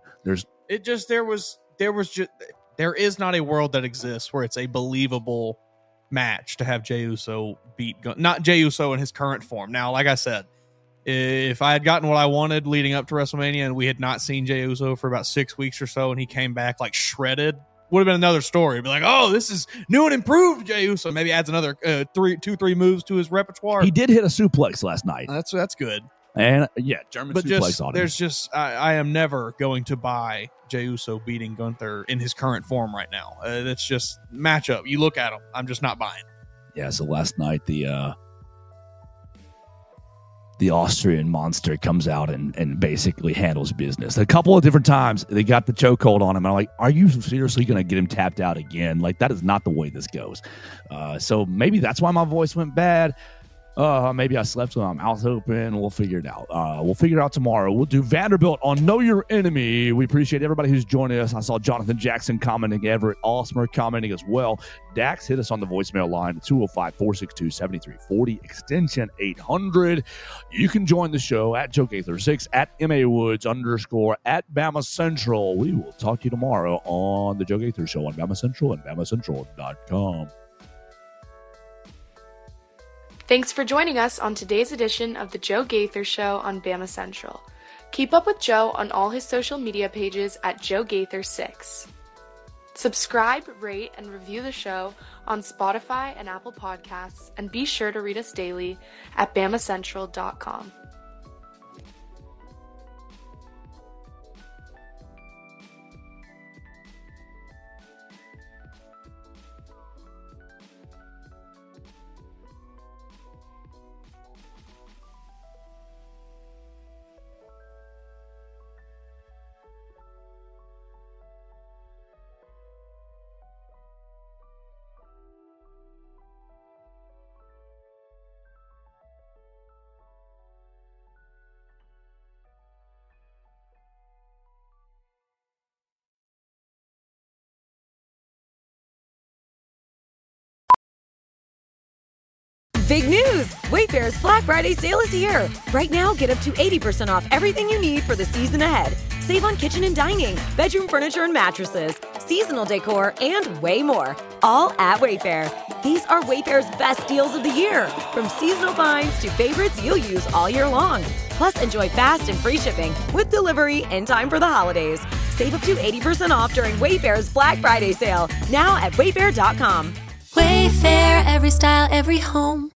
There is not a world that exists where it's a believable match to have Jey Uso beat not Jey Uso in his current form. Now, like I said, if I had gotten what I wanted leading up to WrestleMania and we had not seen Jey Uso for about 6 weeks or so and he came back like shredded, would have been another story. Be like, oh, this is new and improved Jey Uso. Maybe adds another 3 moves to his repertoire. He did hit a suplex last night. That's good. And German suplex on him. There's just I am never going to buy Jey Uso beating Gunther in his current form right now. It's just matchup. You look at him, I'm just not buying. Yeah, so last night the Austrian monster comes out and basically handles business. A couple of different times they got the chokehold on him. I'm like, are you seriously going to get him tapped out again? Like, that is not the way this goes. So maybe that's why my voice went bad. Maybe I slept with my mouth open. We'll figure it out. We'll figure it out tomorrow. We'll do Vanderbilt on Know Your Enemy. We appreciate everybody who's joining us. I saw Jonathan Jackson commenting, Everett Osmer commenting as well. Dax, hit us on the voicemail line, 205-462-7340, extension 800. You can join the show at Joe Gaither 6, at MA_Woods_, at Bama Central. We will talk to you tomorrow on the Joe Gaither Show on Bama Central and BamaCentral.com. Thanks for joining us on today's edition of the Joe Gaither Show on Bama Central. Keep up with Joe on all his social media pages at Joe Gaither 6. Subscribe, rate, and review the show on Spotify and Apple Podcasts, and be sure to read us daily at BamaCentral.com. Big news! Wayfair's Black Friday sale is here. Right now, get up to 80% off everything you need for the season ahead. Save on kitchen and dining, bedroom furniture and mattresses, seasonal decor, and way more. All at Wayfair. These are Wayfair's best deals of the year. From seasonal finds to favorites you'll use all year long. Plus, enjoy fast and free shipping with delivery in time for the holidays. Save up to 80% off during Wayfair's Black Friday sale. Now at Wayfair.com. Wayfair, every style, every home.